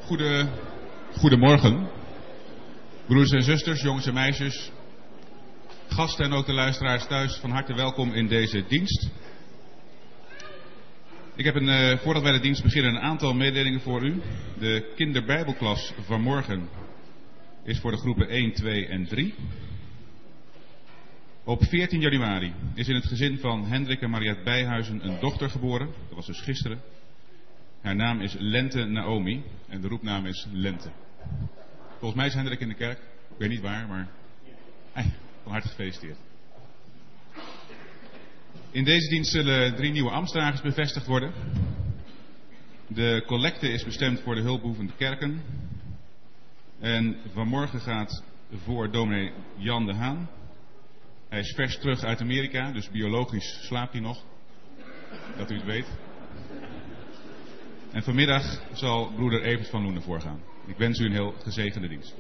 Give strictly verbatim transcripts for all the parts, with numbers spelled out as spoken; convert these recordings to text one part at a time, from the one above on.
Goede, goedemorgen, broeders en zusters, jongens en meisjes, gasten en ook de luisteraars thuis, van harte welkom in deze dienst. Ik heb een, uh, voordat wij de dienst beginnen een aantal mededelingen voor u. De kinderbijbelklas van morgen is voor de groepen één, twee en drie. Op veertien januari is in het gezin van Hendrik en Mariette Bijhuizen een dochter geboren. Dat was dus gisteren. Haar naam is Lente Naomi en de roepnaam is Lente. Volgens mij is Hendrik in de kerk. Ik weet niet waar, maar eh, van harte gefeliciteerd. In deze dienst zullen drie nieuwe ambtsdragers bevestigd worden. De collecte is bestemd voor de hulpbehoevende kerken. En vanmorgen gaat voor dominee Jan de Haan. Hij is vers terug uit Amerika, dus biologisch slaapt hij nog. Dat u het weet. En vanmiddag zal broeder Evert van Loenen voorgaan. Ik wens u een heel gezegende dienst.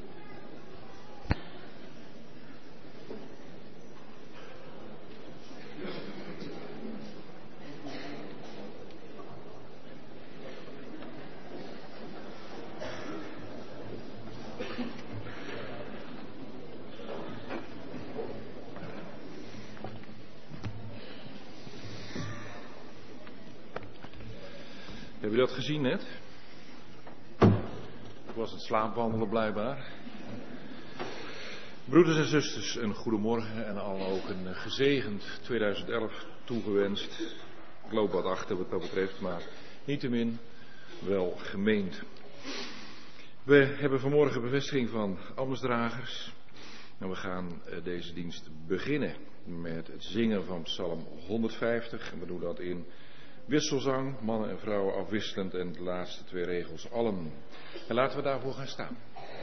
Heb je dat gezien net? Ik was het slaapwandelen blijkbaar. Broeders en zusters, een goedemorgen en allen ook een gezegend tweeduizend elf toegewenst. Ik loop wat achter wat dat betreft, maar niettemin wel gemeend. We hebben vanmorgen bevestiging van ambtsdragers. En we gaan deze dienst beginnen met het zingen van Psalm honderdvijftig. En we doen dat in wisselzang, mannen en vrouwen afwisselend en de laatste twee regels allen. En laten we daarvoor gaan staan.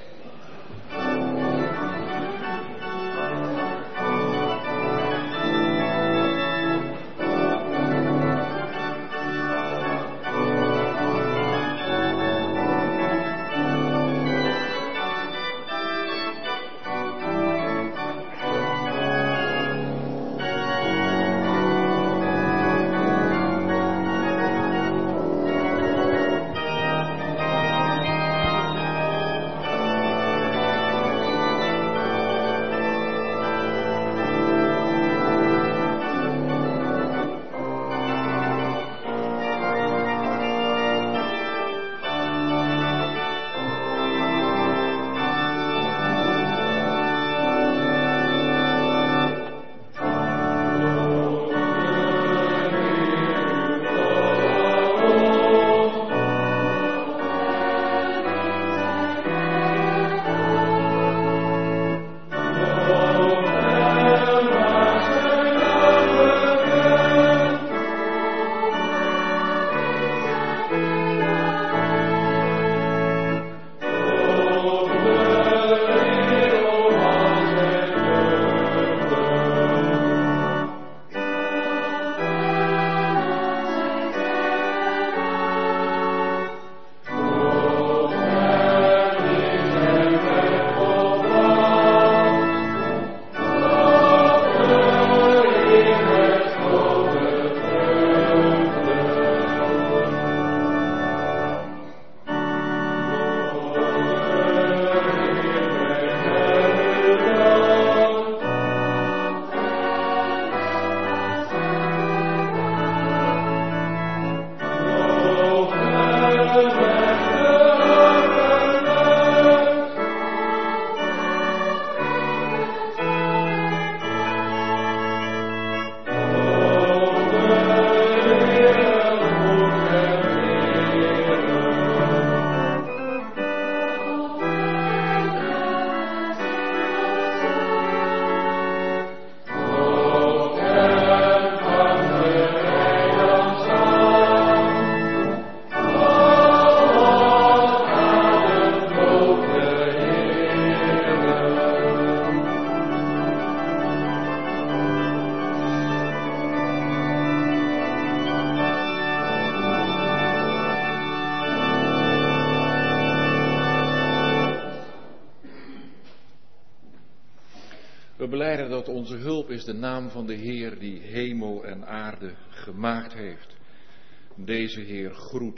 We belijden dat onze hulp is de naam van de Heer die hemel en aarde gemaakt heeft. Deze Heer groet u.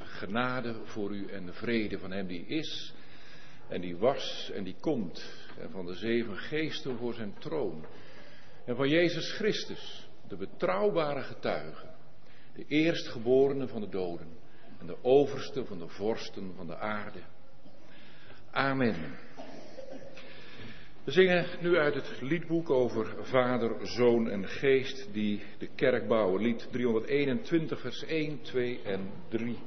genade voor u en de vrede van hem die is en die was en die komt. En van de zeven geesten voor zijn troon. En van Jezus Christus, de betrouwbare getuige. De eerstgeborene van de doden. En de overste van de vorsten van de aarde. Amen. We zingen nu uit het liedboek over Vader, Zoon en Geest die de kerk bouwen. Lied driehonderdeenentwintig vers één, twee en drie.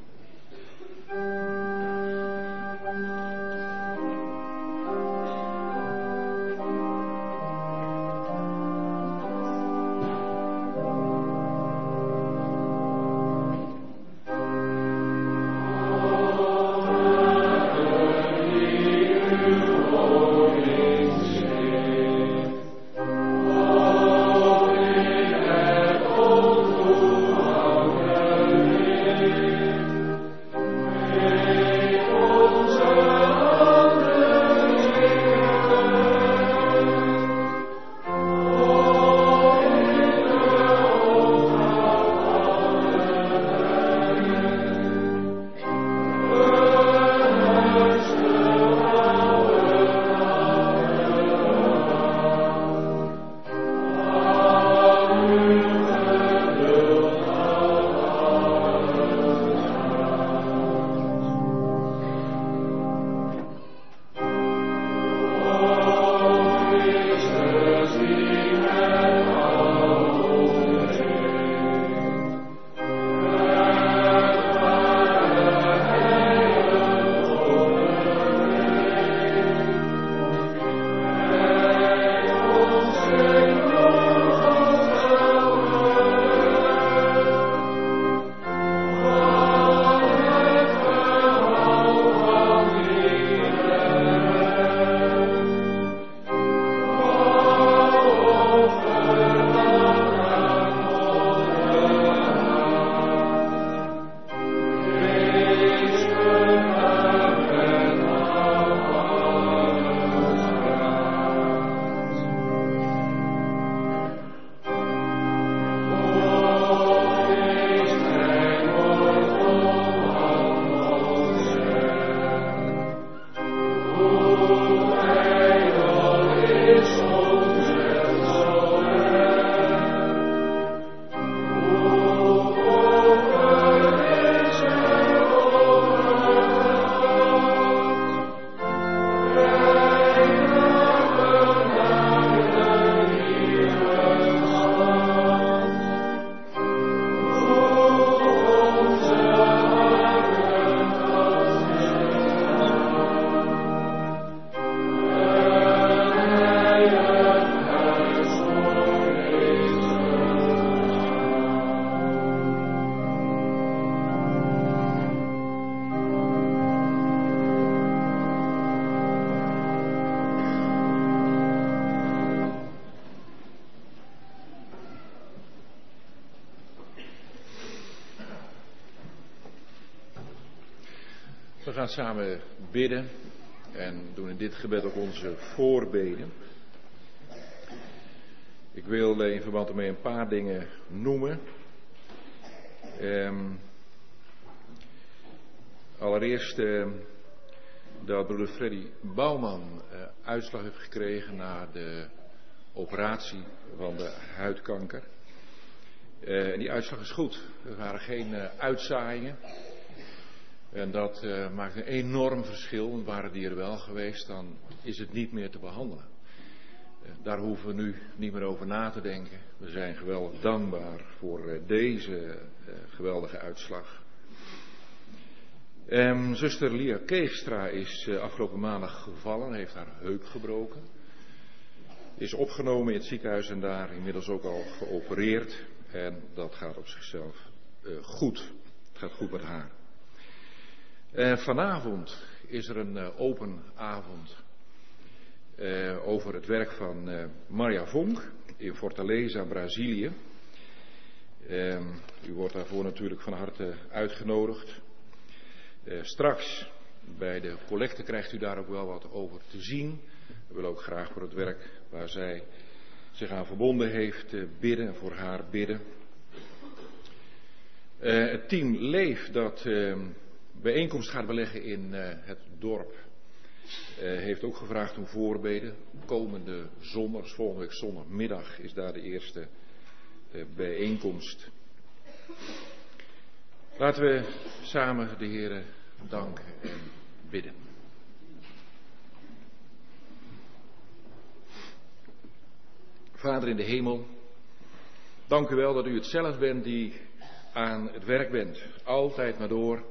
We gaan samen bidden en doen in dit gebed ook onze voorbeden. Ik wil in verband ermee een paar dingen noemen. Um, allereerst uh, dat broeder Freddy Bouwman uh, uitslag heeft gekregen na de operatie van de huidkanker. Uh, en die uitslag is goed. Er waren geen uh, uitzaaiingen. En dat uh, maakt een enorm verschil. Waren die er wel geweest, dan is het niet meer te behandelen. Uh, daar hoeven we nu niet meer over na te denken. We zijn geweldig dankbaar voor uh, deze uh, geweldige uitslag. Um, zuster Lia Keegstra is uh, afgelopen maandag gevallen, heeft haar heup gebroken. Is opgenomen in het ziekenhuis en daar inmiddels ook al geopereerd. En dat gaat op zichzelf uh, goed. Het gaat goed met haar. Uh, vanavond is er een uh, open avond uh, over het werk van uh, Maria Vonk in Fortaleza, Brazilië. Uh, u wordt daarvoor natuurlijk van harte uitgenodigd. Uh, straks bij de collecte krijgt u daar ook wel wat over te zien. We willen ook graag voor het werk waar zij zich aan verbonden heeft uh, bidden en voor haar bidden. Uh, het team Leef dat... Uh, bijeenkomst gaat beleggen in uh, het dorp. Uh, heeft ook gevraagd om voorbeden. Komende zondag, volgende week zondagmiddag, is daar de eerste uh, bijeenkomst. Laten we samen de Heere danken en bidden. Vader in de hemel, dank u wel dat u het zelf bent die aan het werk bent. Altijd maar door.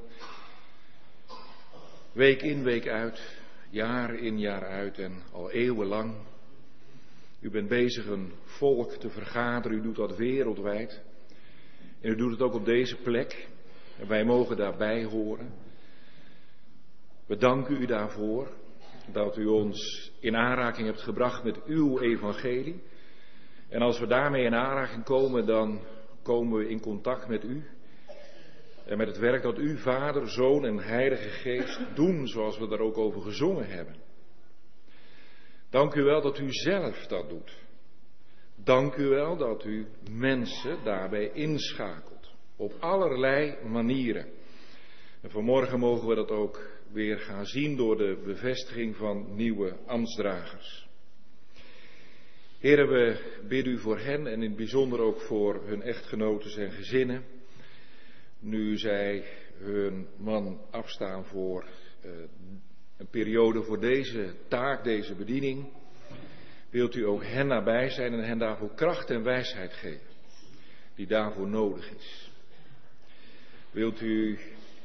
Week in, week uit. Jaar in, jaar uit en al eeuwenlang. U bent bezig een volk te vergaderen. U doet dat wereldwijd. En u doet het ook op deze plek. En wij mogen daarbij horen. We danken u daarvoor. Dat u ons in aanraking hebt gebracht met uw evangelie. En als we daarmee in aanraking komen, dan komen we in contact met u. En met het werk dat u, Vader, Zoon en Heilige Geest doen, zoals we daar ook over gezongen hebben. Dank u wel dat u zelf dat doet. Dank u wel dat u mensen daarbij inschakelt. Op allerlei manieren. En vanmorgen mogen we dat ook weer gaan zien door de bevestiging van nieuwe ambtsdragers. Heren, we bidden u voor hen en in het bijzonder ook voor hun echtgenoten en gezinnen. Nu zij hun man afstaan voor uh, een periode voor deze taak, deze bediening, wilt u ook hen nabij zijn en hen daarvoor kracht en wijsheid geven, die daarvoor nodig is. Wilt u uh,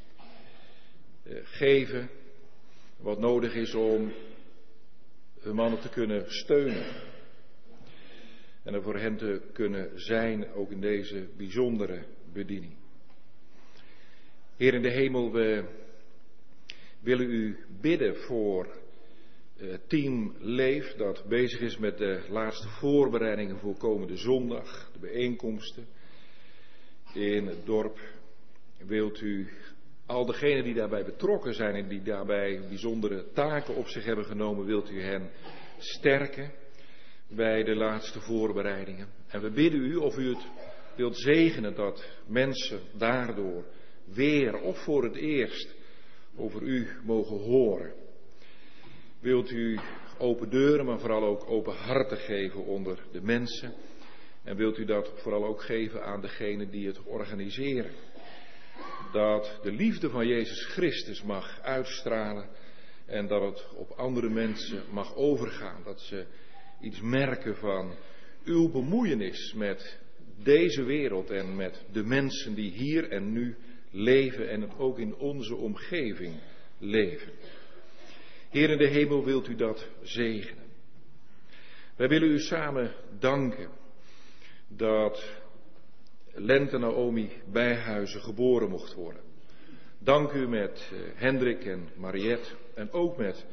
geven wat nodig is om hun mannen te kunnen steunen en er voor hen te kunnen zijn, ook in deze bijzondere bediening. Heer in de hemel, we willen u bidden voor het team Leef dat bezig is met de laatste voorbereidingen voor komende zondag, de bijeenkomsten in het dorp. Wilt u al degenen die daarbij betrokken zijn en die daarbij bijzondere taken op zich hebben genomen, wilt u hen sterken bij de laatste voorbereidingen. En we bidden u of u het wilt zegenen dat mensen daardoor weer of voor het eerst over u mogen horen. Wilt u open deuren, maar vooral ook open harten geven onder de mensen. En wilt u dat vooral ook geven aan degenen die het organiseren. Dat de liefde van Jezus Christus mag uitstralen en dat het op andere mensen mag overgaan. Dat ze iets merken van uw bemoeienis met deze wereld en met de mensen die hier en nu leven en ook in onze omgeving leven. Heer in de hemel, wilt u dat zegenen. Wij willen u samen danken dat Lente Naomi Bijhuizen geboren mocht worden. Dank u met Hendrik en Mariette en ook met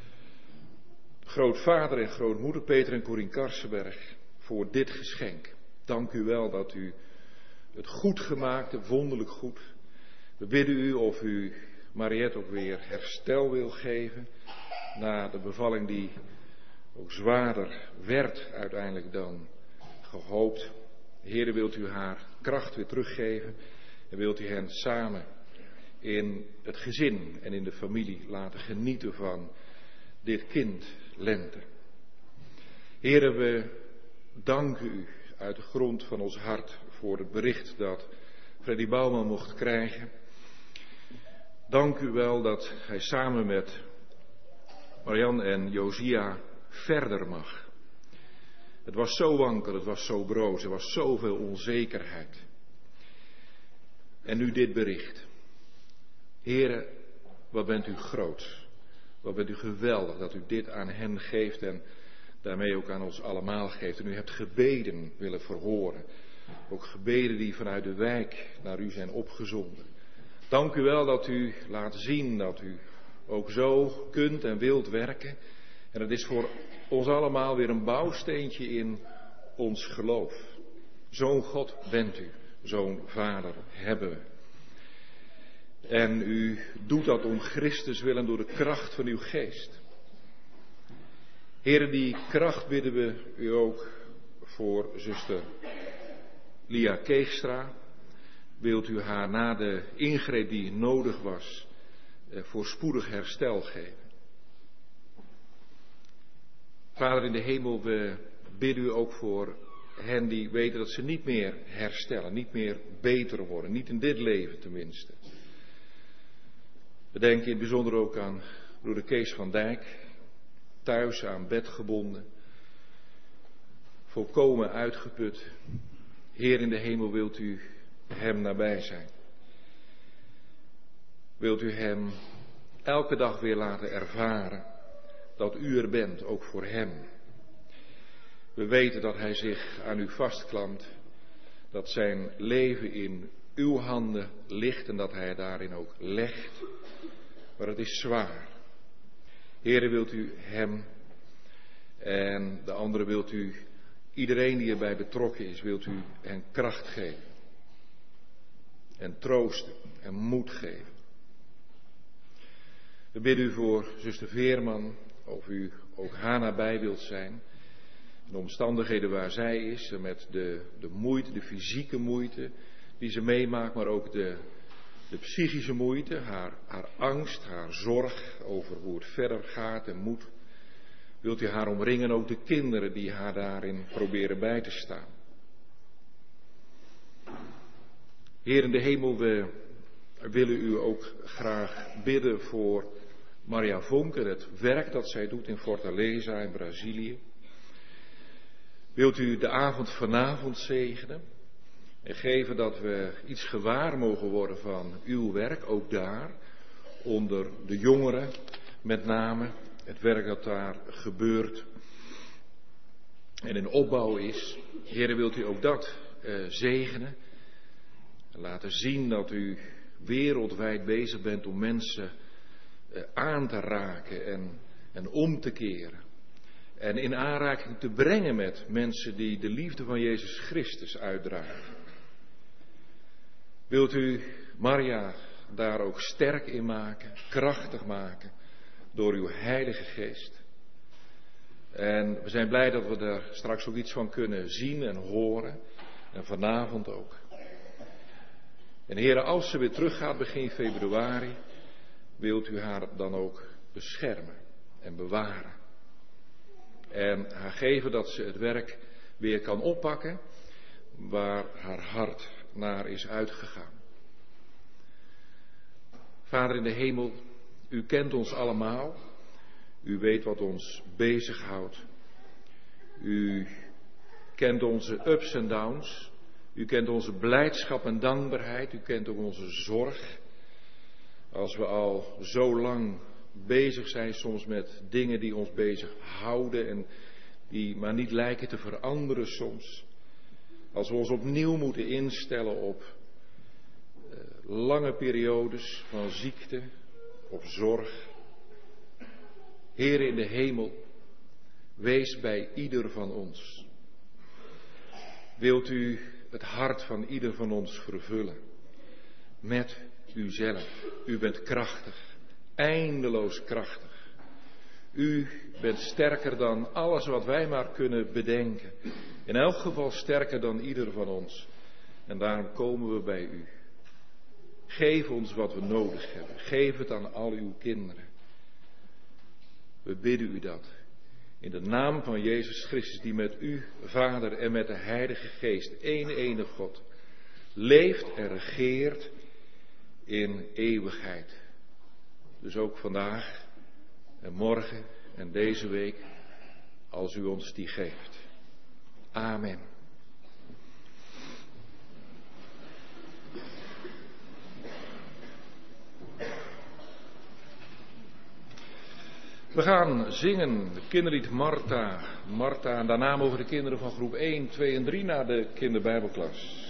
grootvader en grootmoeder Peter en Corien Karsenberg voor dit geschenk. Dank u wel dat u het goed gemaakt hebt, wonderlijk goed. We bidden u of u Mariette ook weer herstel wil geven na de bevalling die ook zwaarder werd uiteindelijk dan gehoopt. Heere, wilt u haar kracht weer teruggeven en wilt u hen samen in het gezin en in de familie laten genieten van dit kind Lente. Heere, we danken u uit de grond van ons hart voor het bericht dat Freddy Bouwman mocht krijgen. Dank u wel dat hij samen met Marianne en Josia verder mag. Het was zo wankel, het was zo broos, er was zoveel onzekerheid. En nu dit bericht. Heere, wat bent u groot. Wat bent u geweldig dat u dit aan hen geeft en daarmee ook aan ons allemaal geeft. En u hebt gebeden willen verhoren. Ook gebeden die vanuit de wijk naar u zijn opgezonden. Dank u wel dat u laat zien dat u ook zo kunt en wilt werken. En het is voor ons allemaal weer een bouwsteentje in ons geloof. Zo'n God bent u, zo'n Vader hebben we. En u doet dat om Christus willen door de kracht van uw geest. Heren, die kracht bidden we u ook voor zuster Lia Keegstra. Wilt u haar na de ingreep die nodig was voorspoedig herstel geven. Vader in de hemel, we bidden u ook voor hen die weten dat ze niet meer herstellen, niet meer beter worden, niet in dit leven tenminste. We denken in het bijzonder ook aan broeder Kees van Dijk, thuis aan bed gebonden, volkomen uitgeput. Heer in de hemel, wilt u hem nabij zijn? Wilt u hem elke dag weer laten ervaren dat u er bent, ook voor hem? We weten dat hij zich aan u vastklampt, dat zijn leven in uw handen ligt en dat hij daarin ook legt. Maar het is zwaar. Heere, wilt u hem en de anderen wilt u, iedereen die erbij betrokken is, wilt u hen kracht geven. En troosten en moed geven. We bidden u voor zuster Veerman, of u ook haar nabij wilt zijn. De omstandigheden waar zij is, met de, de moeite, de fysieke moeite die ze meemaakt, maar ook de, de psychische moeite, haar, haar angst, haar zorg over hoe het verder gaat en moet. Wilt u haar omringen, ook de kinderen die haar daarin proberen bij te staan. Heer in de hemel, we willen u ook graag bidden voor Maria Vonker, het werk dat zij doet in Fortaleza in Brazilië. Wilt u de avond vanavond zegenen en geven dat we iets gewaar mogen worden van uw werk, ook daar, onder de jongeren met name, het werk dat daar gebeurt en in opbouw is. Heere, wilt u ook dat uh, zegenen en laten zien dat u wereldwijd bezig bent om mensen uh, aan te raken en, en om te keren. En in aanraking te brengen met mensen die de liefde van Jezus Christus uitdragen. Wilt u Maria daar ook sterk in maken, krachtig maken, door uw Heilige Geest. En we zijn blij dat we daar straks ook iets van kunnen zien en horen. En vanavond ook. En Heere, als ze weer teruggaat begin februari, wilt u haar dan ook beschermen en bewaren. En haar geven dat ze het werk weer kan oppakken waar haar hart naar is uitgegaan. Vader in de hemel, u kent ons allemaal. U weet wat ons bezighoudt. U kent onze ups en downs. U kent onze blijdschap en dankbaarheid. U kent ook onze zorg. Als we al zo lang bezig zijn soms met dingen die ons bezighouden en die maar niet lijken te veranderen soms. Als we ons opnieuw moeten instellen op uh, lange periodes van ziekte, op zorg. Heere in de hemel, wees bij ieder van ons. Wilt u het hart van ieder van ons vervullen met uzelf. U bent krachtig, eindeloos krachtig. U bent sterker dan alles wat wij maar kunnen bedenken. In elk geval sterker dan ieder van ons. En daarom komen we bij u. Geef ons wat we nodig hebben. Geef het aan al uw kinderen. We bidden u dat. In de naam van Jezus Christus, die met u, Vader, en met de Heilige Geest, één enige God, leeft en regeert in eeuwigheid. Dus ook vandaag en morgen en deze week, als u ons die geeft. Amen. We gaan zingen het kinderlied Martha, Martha en daarna mogen de kinderen van groep één, twee en drie naar de kinderbijbelklas.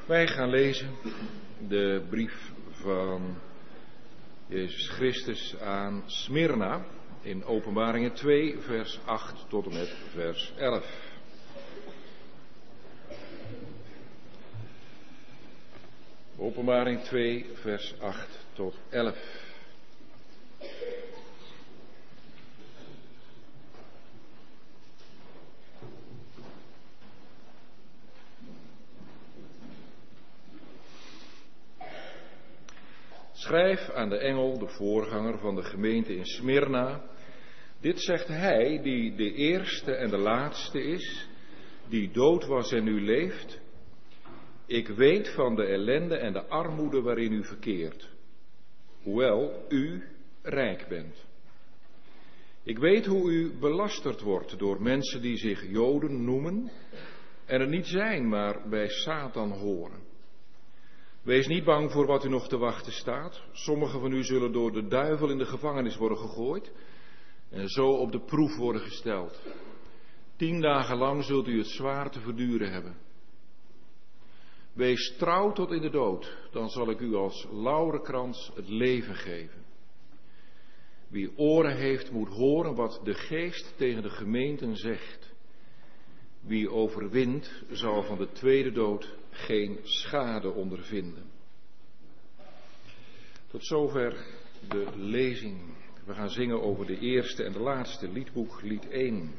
Wij gaan lezen de brief van Jezus Christus aan Smyrna in Openbaringen twee, vers acht tot en met vers elf. Openbaring twee, vers acht tot elf. Schrijf aan de engel, de voorganger van de gemeente in Smyrna. Dit zegt hij die de eerste en de laatste is, die dood was en nu leeft. Ik weet van de ellende en de armoede waarin u verkeert, hoewel u rijk bent. Ik weet hoe u belasterd wordt door mensen die zich Joden noemen en er niet zijn, maar bij Satan horen. Wees niet bang voor wat u nog te wachten staat. Sommigen van u zullen door de duivel in de gevangenis worden gegooid en zo op de proef worden gesteld. Tien dagen lang zult u het zwaar te verduren hebben. Wees trouw tot in de dood, dan zal ik u als laurenkrans het leven geven. Wie oren heeft, moet horen wat de geest tegen de gemeenten zegt. Wie overwint, zal van de tweede dood geen schade ondervinden. Tot zover de lezing. We gaan zingen over de eerste en de laatste liedboek, lied één.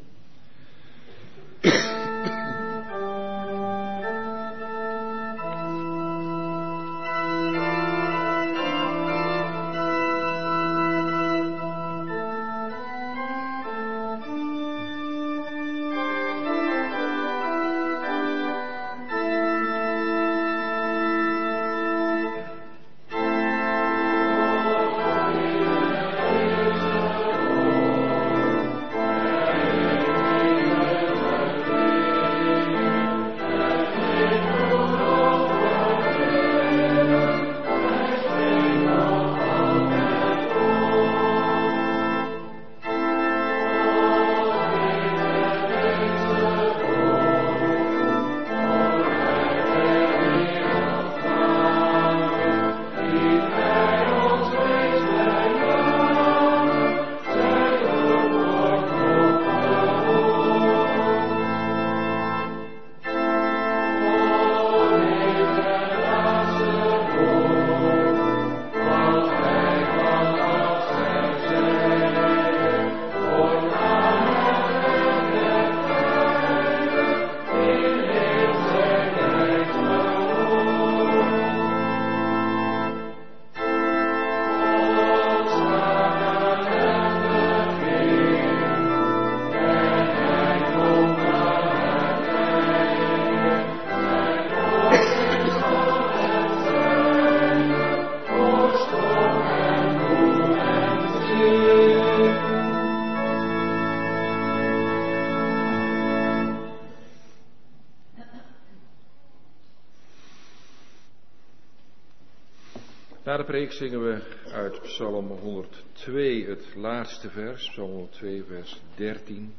Na de preek zingen we uit Psalm honderdtwee het laatste vers, Psalm honderdtwee vers dertien.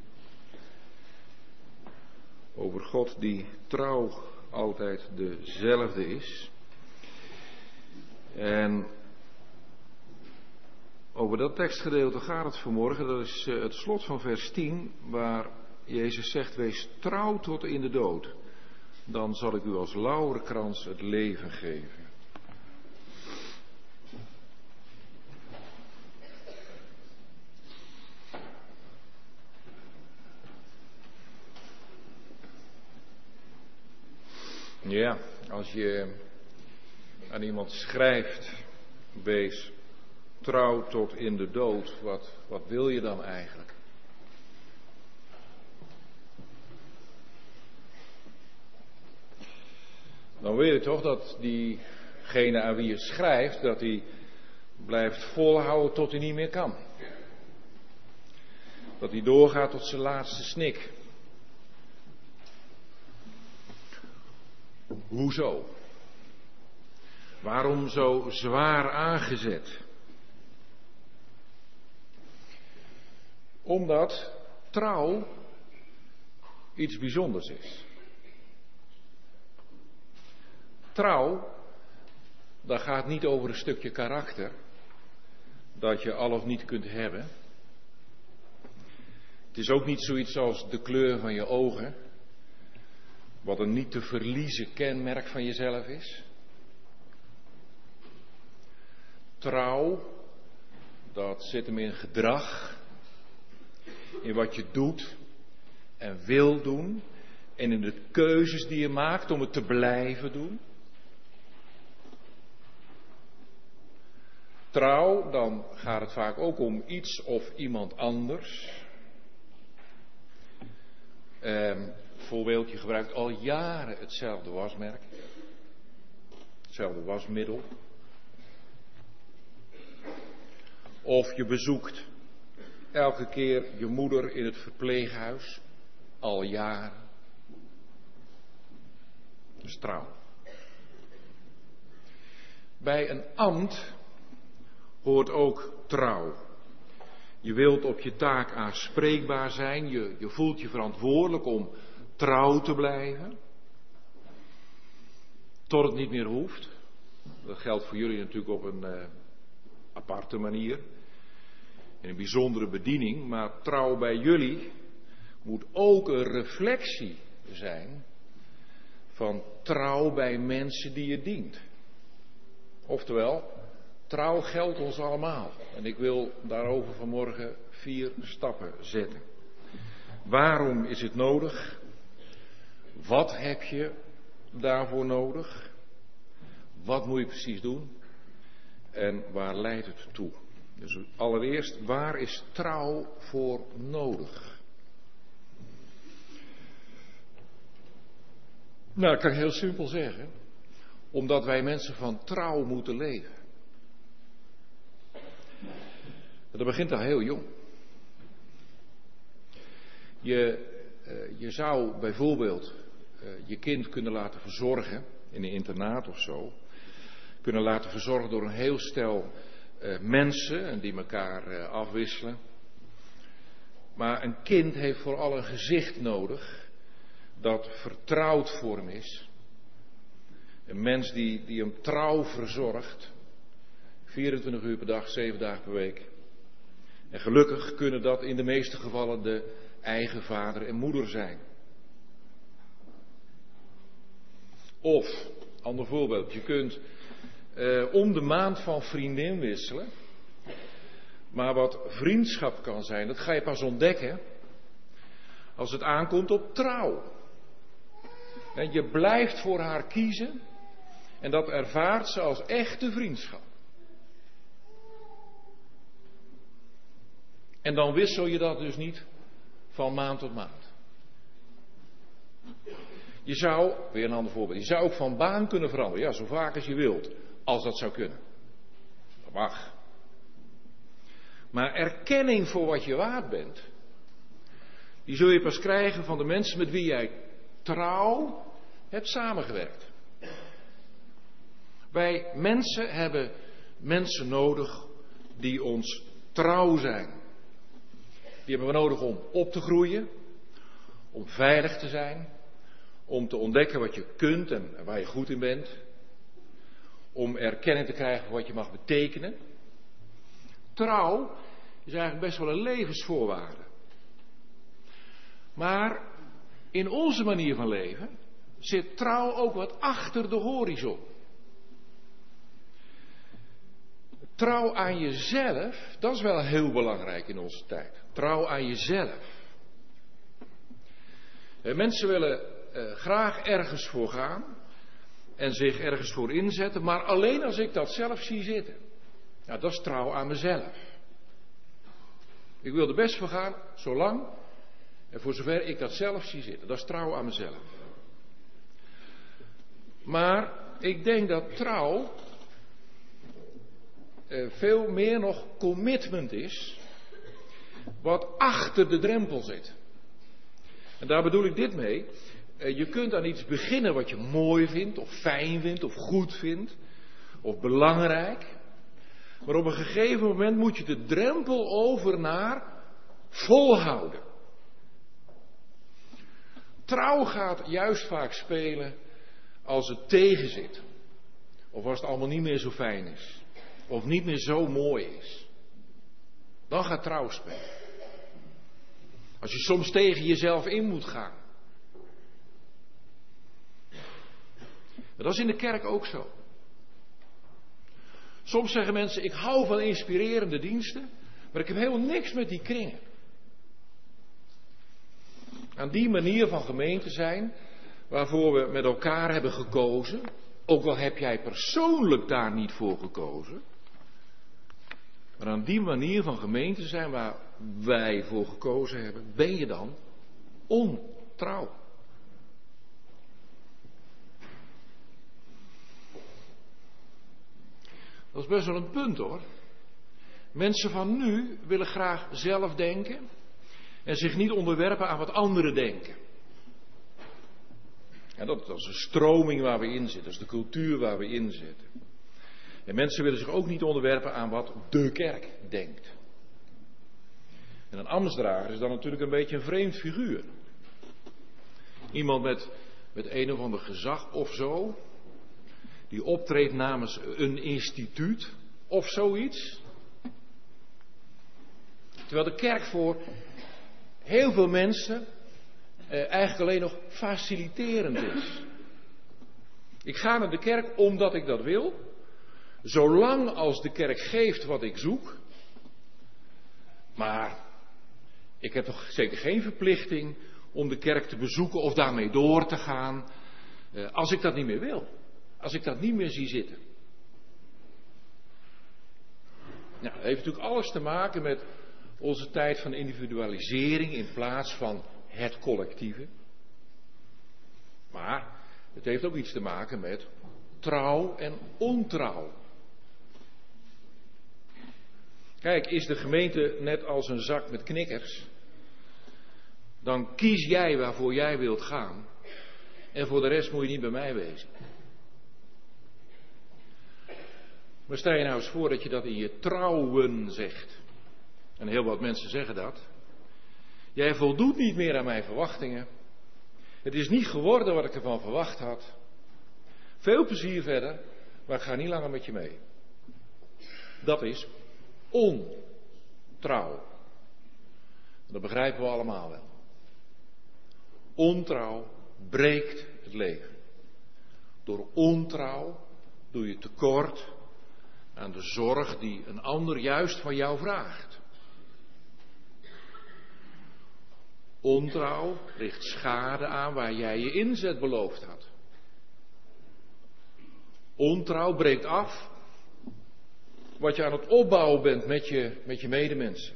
Over God die trouw altijd dezelfde is. En over dat tekstgedeelte gaat het vanmorgen. Dat is het slot van vers tien, waar Jezus zegt: wees trouw tot in de dood. Dan zal ik u als lauwerkrans het leven geven. Ja, als je aan iemand schrijft, wees trouw tot in de dood, wat, wat wil je dan eigenlijk? Dan wil je toch dat diegene aan wie je schrijft, dat hij blijft volhouden tot hij niet meer kan. Dat hij doorgaat tot zijn laatste snik. Hoezo? Waarom zo zwaar aangezet? Omdat trouw iets bijzonders is. Trouw, dat gaat niet over een stukje karakter dat je al of niet kunt hebben. Het is ook niet zoiets als de kleur van je ogen, wat een niet te verliezen kenmerk van jezelf is. Trouw, dat zit hem in gedrag, in wat je doet en wil doen en in de keuzes die je maakt om het te blijven doen. Trouw, dan gaat het vaak ook om iets of iemand anders. Eh, voorbeeld, je gebruikt al jaren hetzelfde wasmerk, hetzelfde wasmiddel. Of je bezoekt elke keer je moeder in het verpleeghuis, al jaren. Dat is trouw. Bij een ambt hoort ook trouw. Je wilt op je taak aanspreekbaar zijn, je, je voelt je verantwoordelijk om trouw te blijven. Tot het niet meer hoeft. Dat geldt voor jullie natuurlijk op een uh, aparte manier. In een bijzondere bediening. Maar trouw bij jullie moet ook een reflectie zijn van trouw bij mensen die je dient. Oftewel, trouw geldt ons allemaal. En ik wil daarover vanmorgen vier stappen zetten. Waarom is het nodig? Wat heb je daarvoor nodig? Wat moet je precies doen? En waar leidt het toe? Dus allereerst, waar is trouw voor nodig? Nou, dat kan ik heel simpel zeggen. Omdat wij mensen van trouw moeten leven. Dat begint al heel jong. Je, uh, je zou bijvoorbeeld uh, je kind kunnen laten verzorgen in een internaat of zo. Kunnen laten verzorgen door een heel stel uh, mensen en die elkaar uh, afwisselen. Maar een kind heeft vooral een gezicht nodig dat vertrouwd voor hem is. Een mens die, die hem trouw verzorgt. vierentwintig uur per dag, zeven dagen per week. En gelukkig kunnen dat in de meeste gevallen de eigen vader en moeder zijn. Of, ander voorbeeld, je kunt uh, om de maand van vriendin wisselen. Maar wat vriendschap kan zijn, dat ga je pas ontdekken als het aankomt op trouw. En je blijft voor haar kiezen en dat ervaart ze als echte vriendschap. En dan wissel je dat dus niet van maand tot maand. Je zou, weer een ander voorbeeld, je zou ook van baan kunnen veranderen. Ja, zo vaak als je wilt, als dat zou kunnen. Dat mag. Maar erkenning voor wat je waard bent, die zul je pas krijgen van de mensen met wie jij trouw hebt samengewerkt. Wij mensen hebben mensen nodig die ons trouw zijn. Die hebben we nodig om op te groeien, om veilig te zijn, om te ontdekken wat je kunt en waar je goed in bent, om erkenning te krijgen voor wat je mag betekenen. Trouw is eigenlijk best wel een levensvoorwaarde. Maar in onze manier van leven zit trouw ook wat achter de horizon. Trouw aan jezelf, dat is wel heel belangrijk in onze tijd. Trouw aan jezelf. Mensen willen uh, graag ergens voor gaan en zich ergens voor inzetten, maar alleen als ik dat zelf zie zitten. Nou, dat is trouw aan mezelf. Ik wil er best voor gaan, zolang en voor zover ik dat zelf zie zitten. Dat is trouw aan mezelf. Maar ik denk dat trouw uh, veel meer nog commitment is, wat achter de drempel zit. En daar bedoel ik dit mee. Uh, je kunt aan iets beginnen wat je mooi vindt, of fijn vindt, of goed vindt, of belangrijk. Maar op een gegeven moment moet je de drempel over naar volhouden. Trouw gaat juist vaak spelen als het tegenzit. Of als het allemaal niet meer zo fijn is. Of niet meer zo mooi is. Dan gaat trouw spelen. Als je soms tegen jezelf in moet gaan. Maar dat is in de kerk ook zo. Soms zeggen mensen, ik hou van inspirerende diensten, maar ik heb helemaal niks met die kringen. Aan die manier van gemeente zijn, waarvoor we met elkaar hebben gekozen, ook al heb jij persoonlijk daar niet voor gekozen, maar aan die manier van gemeente zijn waar wij voor gekozen hebben, ben je dan ontrouw. Dat is best wel een punt hoor. Mensen van nu willen graag zelf denken en zich niet onderwerpen aan wat anderen denken. Ja, dat, dat is de stroming waar we in zitten, dat is de cultuur waar we in zitten. En mensen willen zich ook niet onderwerpen aan wat de kerk denkt. En een ambtsdrager is dan natuurlijk een beetje een vreemd figuur. Iemand met, met een of ander gezag of zo, die optreedt namens een instituut of zoiets. Terwijl de kerk voor heel veel mensen eh, eigenlijk alleen nog faciliterend is. Ik ga naar de kerk omdat ik dat wil. Zolang als de kerk geeft wat ik zoek. Maar ik heb toch zeker geen verplichting om de kerk te bezoeken of daarmee door te gaan. Eh, als ik dat niet meer wil. Als ik dat niet meer zie zitten. Nou, dat heeft natuurlijk alles te maken met onze tijd van individualisering in plaats van het collectieve. Maar het heeft ook iets te maken met trouw en ontrouw. Kijk, is de gemeente net als een zak met knikkers, dan kies jij waarvoor jij wilt gaan. En voor de rest moet je niet bij mij wezen. Maar stel je nou eens voor dat je dat in je trouwen zegt. En heel wat mensen zeggen dat. Jij voldoet niet meer aan mijn verwachtingen. Het is niet geworden wat ik ervan verwacht had. Veel plezier verder, maar ik ga niet langer met je mee. Dat is ontrouw. Dat begrijpen we allemaal wel. Ontrouw breekt het leven. Door ontrouw doe je tekort aan de zorg die een ander juist van jou vraagt. Ontrouw richt schade aan waar jij je inzet beloofd had. Ontrouw breekt af wat je aan het opbouwen bent met je, met je medemensen.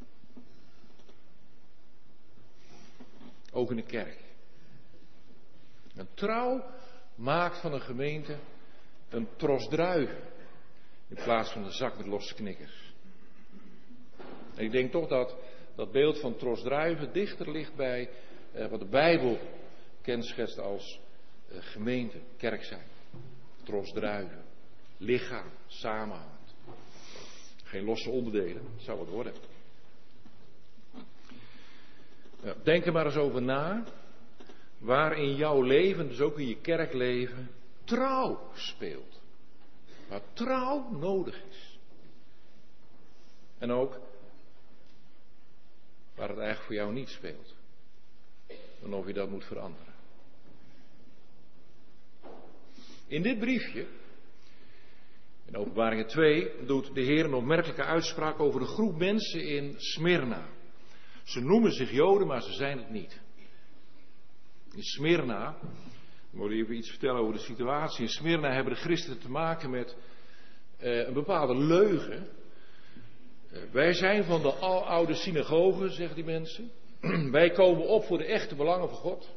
Ook in de kerk. En trouw maakt van een gemeente een tros druiven in plaats van een zak met losse knikkers. En ik denk toch dat dat beeld van tros druiven dichter ligt bij eh, wat de Bijbel kenschetst als eh, gemeente, kerk zijn. Tros druiven, lichaam, samenhangend. Geen losse onderdelen, zou het worden. Ja, denk er maar eens over na, waar in jouw leven, dus ook in je kerkleven, trouw speelt. Waar trouw nodig is. En ook waar het eigenlijk voor jou niet speelt. En of je dat moet veranderen. In dit briefje, in Openbaringen twee, doet de Heer een opmerkelijke uitspraak over de groep mensen in Smyrna. Ze noemen zich Joden, maar ze zijn het niet. In Smyrna, ik moet even iets vertellen over de situatie. In Smyrna hebben de christenen te maken met uh, een bepaalde leugen. Uh, wij zijn van de aloude synagoge, zeggen die mensen. Wij komen op voor de echte belangen van God.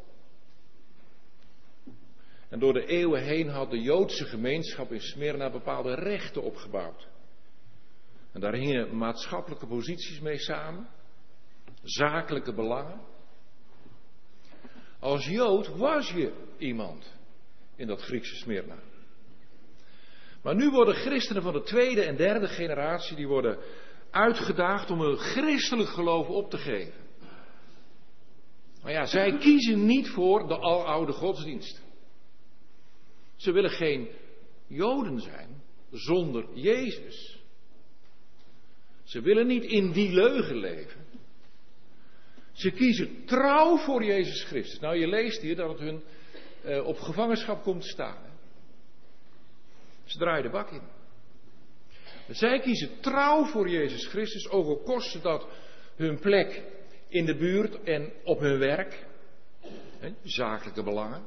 En door de eeuwen heen had de Joodse gemeenschap in Smyrna bepaalde rechten opgebouwd. En daar hingen maatschappelijke posities mee samen. Zakelijke belangen. Als Jood was je iemand in dat Griekse Smyrna. Maar nu worden christenen van de tweede en derde generatie, die worden uitgedaagd om hun christelijk geloof op te geven. Maar ja, zij kiezen niet voor de aloude godsdienst. Ze willen geen Joden zijn zonder Jezus. Ze willen niet in die leugen leven. Ze kiezen trouw voor Jezus Christus. Nou, je leest hier dat het hun uh, op gevangenschap komt te staan. Hè? Ze draaien de bak in. Zij kiezen trouw voor Jezus Christus, ook al kostte dat hun plek in de buurt en op hun werk. Hè, zakelijke belangen.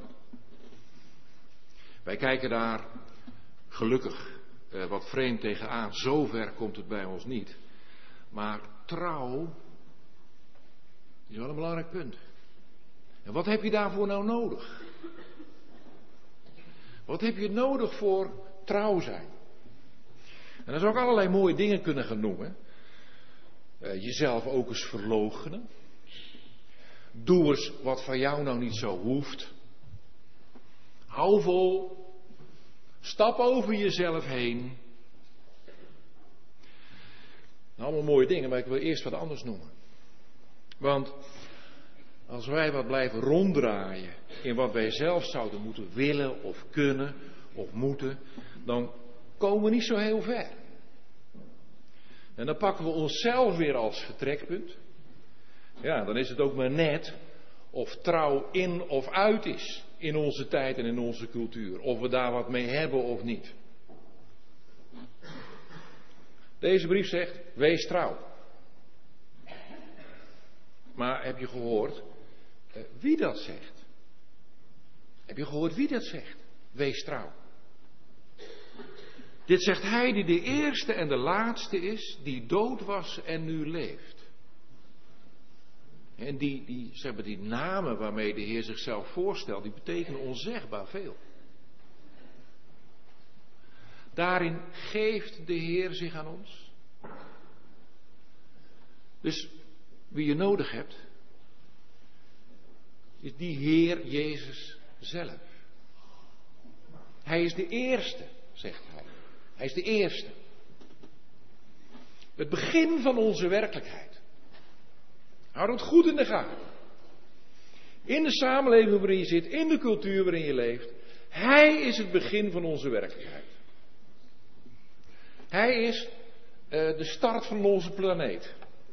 Wij kijken daar gelukkig uh, wat vreemd tegenaan. Zover komt het bij ons niet. Maar trouw is wel een belangrijk punt. En wat heb je daarvoor nou nodig? Wat heb je nodig voor trouw zijn? En dan zou ik allerlei mooie dingen kunnen gaan noemen. Uh, jezelf ook eens verloochenen. Doe eens wat van jou nou niet zo hoeft. Hou vol. Stap over jezelf heen. Nou, allemaal mooie dingen, maar ik wil eerst wat anders noemen. Want als wij wat blijven ronddraaien in wat wij zelf zouden moeten willen of kunnen of moeten, dan komen we niet zo heel ver. En dan pakken we onszelf weer als vertrekpunt. Ja, dan is het ook maar net of trouw in of uit is in onze tijd en in onze cultuur. Of we daar wat mee hebben of niet. Deze brief zegt, wees trouw. Maar heb je gehoord uh, wie dat zegt? Heb je gehoord wie dat zegt? Wees trouw. Dit zegt hij die de eerste en de laatste is, die dood was en nu leeft. En die, die, zeg maar, die namen waarmee de Heer zichzelf voorstelt, die betekenen onzegbaar veel. Daarin geeft de Heer zich aan ons. Dus wie je nodig hebt, is die Heer Jezus zelf. Hij is de eerste, zegt hij. Hij is de eerste. Het begin van onze werkelijkheid. Houd het goed in de gaten. In de samenleving waarin je zit, in de cultuur waarin je leeft. Hij is het begin van onze werkelijkheid. Hij is uh, de start van onze planeet.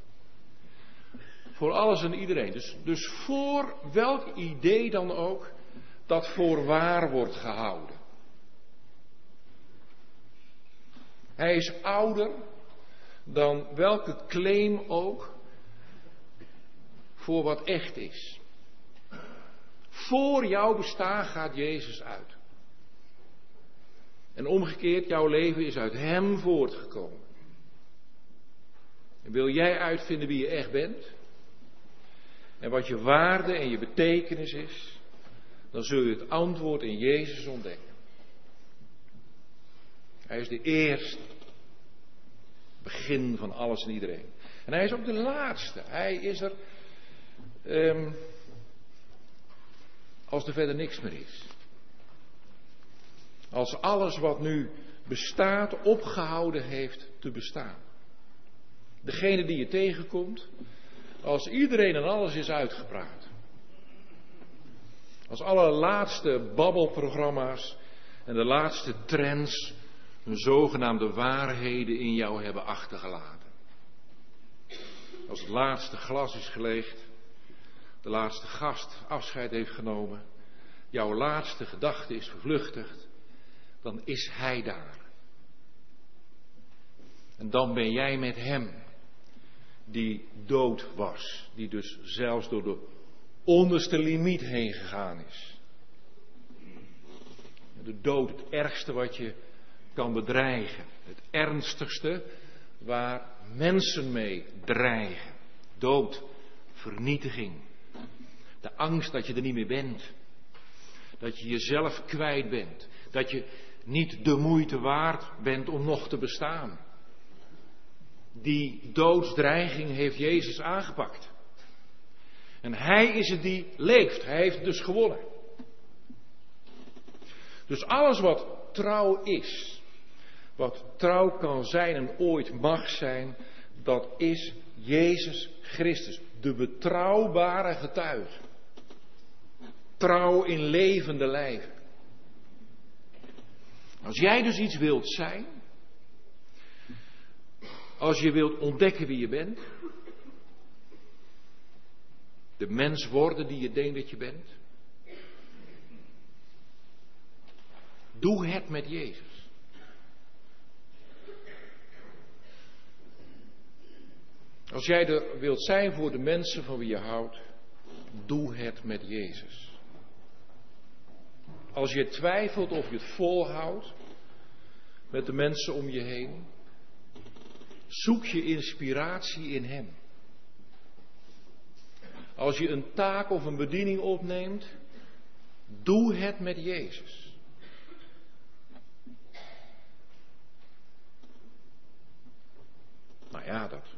Voor alles en iedereen. Dus, dus voor welk idee dan ook dat voor waar wordt gehouden. Hij is ouder dan welke claim ook voor wat echt is. Voor jouw bestaan gaat Jezus uit. En omgekeerd, jouw leven is uit Hem voortgekomen. En wil jij uitvinden wie je echt bent? En wat je waarde en je betekenis is? Dan zul je het antwoord in Jezus ontdekken. Hij is de eerste. Begin van alles en iedereen. En hij is ook de laatste. Hij is er um, als er verder niks meer is. Als alles wat nu bestaat opgehouden heeft te bestaan. Degene die je tegenkomt. Als iedereen en alles is uitgepraat. Als alle laatste babbelprogramma's en de laatste trends hun zogenaamde waarheden in jou hebben achtergelaten. Als het laatste glas is geleegd, de laatste gast afscheid heeft genomen, jouw laatste gedachte is vervluchtigd, dan is hij daar. En dan ben jij met hem, die dood was, die dus zelfs door de onderste limiet heen gegaan is. De dood, het ergste wat je kan bedreigen. Het ernstigste waar mensen mee dreigen. Dood, vernietiging. De angst dat je er niet meer bent. Dat je jezelf kwijt bent. Dat je niet de moeite waard bent om nog te bestaan. Die doodsdreiging heeft Jezus aangepakt. En hij is het die leeft. Hij heeft dus gewonnen. Dus alles wat trouw is, wat trouw kan zijn en ooit mag zijn, dat is Jezus Christus, de betrouwbare getuige. Trouw in levende lijven. Als jij dus iets wilt zijn, als je wilt ontdekken wie je bent, de mens worden die je denkt dat je bent, doe het met Jezus. Als jij er wilt zijn voor de mensen van wie je houdt, doe het met Jezus. Als je twijfelt of je het volhoudt met de mensen om je heen, zoek je inspiratie in Hem. Als je een taak of een bediening opneemt, doe het met Jezus. Nou ja, dat,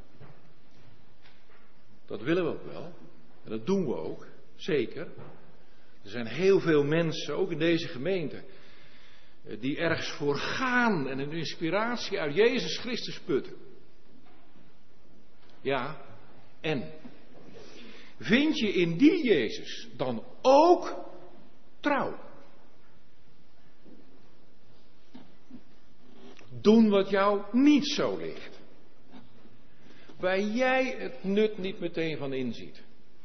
dat willen we ook wel. En dat doen we ook, zeker. Er zijn heel veel mensen, ook in deze gemeente, die ergens voor gaan en een inspiratie uit Jezus Christus putten. Ja, en vind je in die Jezus dan ook trouw? Doen wat jou niet zo ligt. Waar jij het nut niet meteen van inziet.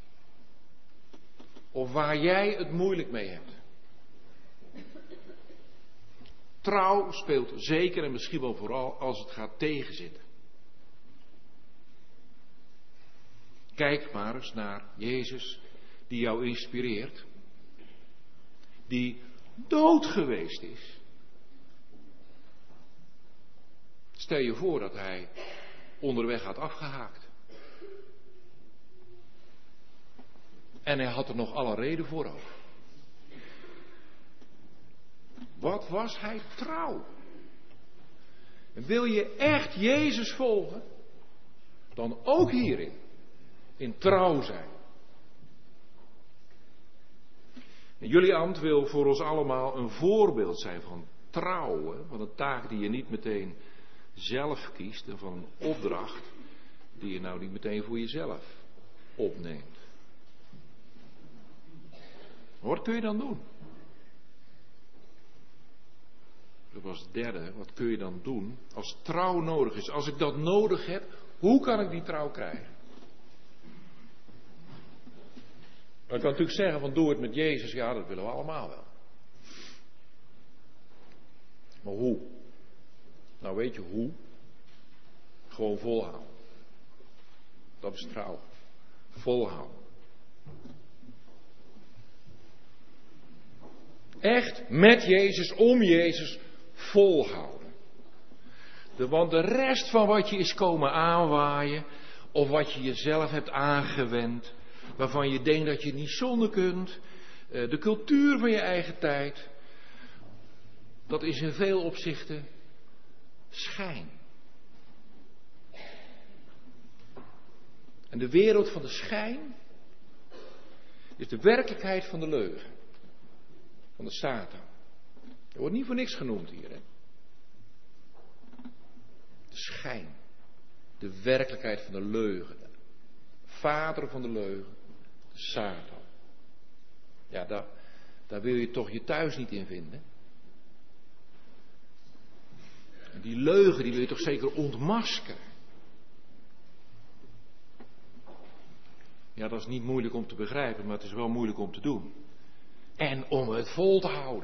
Of waar jij het moeilijk mee hebt. Trouw speelt zeker en misschien wel vooral als het gaat tegenzitten. Kijk maar eens naar Jezus die jou inspireert. Die dood geweest is. Stel je voor dat hij onderweg had afgehaakt. En hij had er nog alle reden voor ook. Wat was hij trouw? En wil je echt Jezus volgen? Dan ook hierin. In trouw zijn. En jullie ambt wil voor ons allemaal een voorbeeld zijn van trouw. Hè? Van een taak die je niet meteen zelf kiest. En van een opdracht die je nou niet meteen voor jezelf opneemt. Wat kun je dan doen? Dat was het derde. Wat kun je dan doen als trouw nodig is? Als ik dat nodig heb, hoe kan ik die trouw krijgen? Ik kan natuurlijk zeggen van doe het met Jezus. Ja, dat willen we allemaal wel. Maar hoe? Nou weet je hoe? Gewoon volhouden. Dat is trouw. Volhouden. Echt met Jezus, om Jezus, volhouden. De, want de rest van wat je is komen aanwaaien, of wat je jezelf hebt aangewend, waarvan je denkt dat je het niet zonder kunt, de cultuur van je eigen tijd, dat is in veel opzichten schijn. En de wereld van de schijn is de werkelijkheid van de leugen. Van de Satan. Er wordt niet voor niks genoemd hier. Hè? De schijn. De werkelijkheid van de leugen. De vader van de leugen. De Satan. Ja, daar, daar wil je toch je thuis niet in vinden. En die leugen die wil je toch zeker ontmaskeren. Ja, dat is niet moeilijk om te begrijpen, maar het is wel moeilijk om te doen. En om het vol te houden.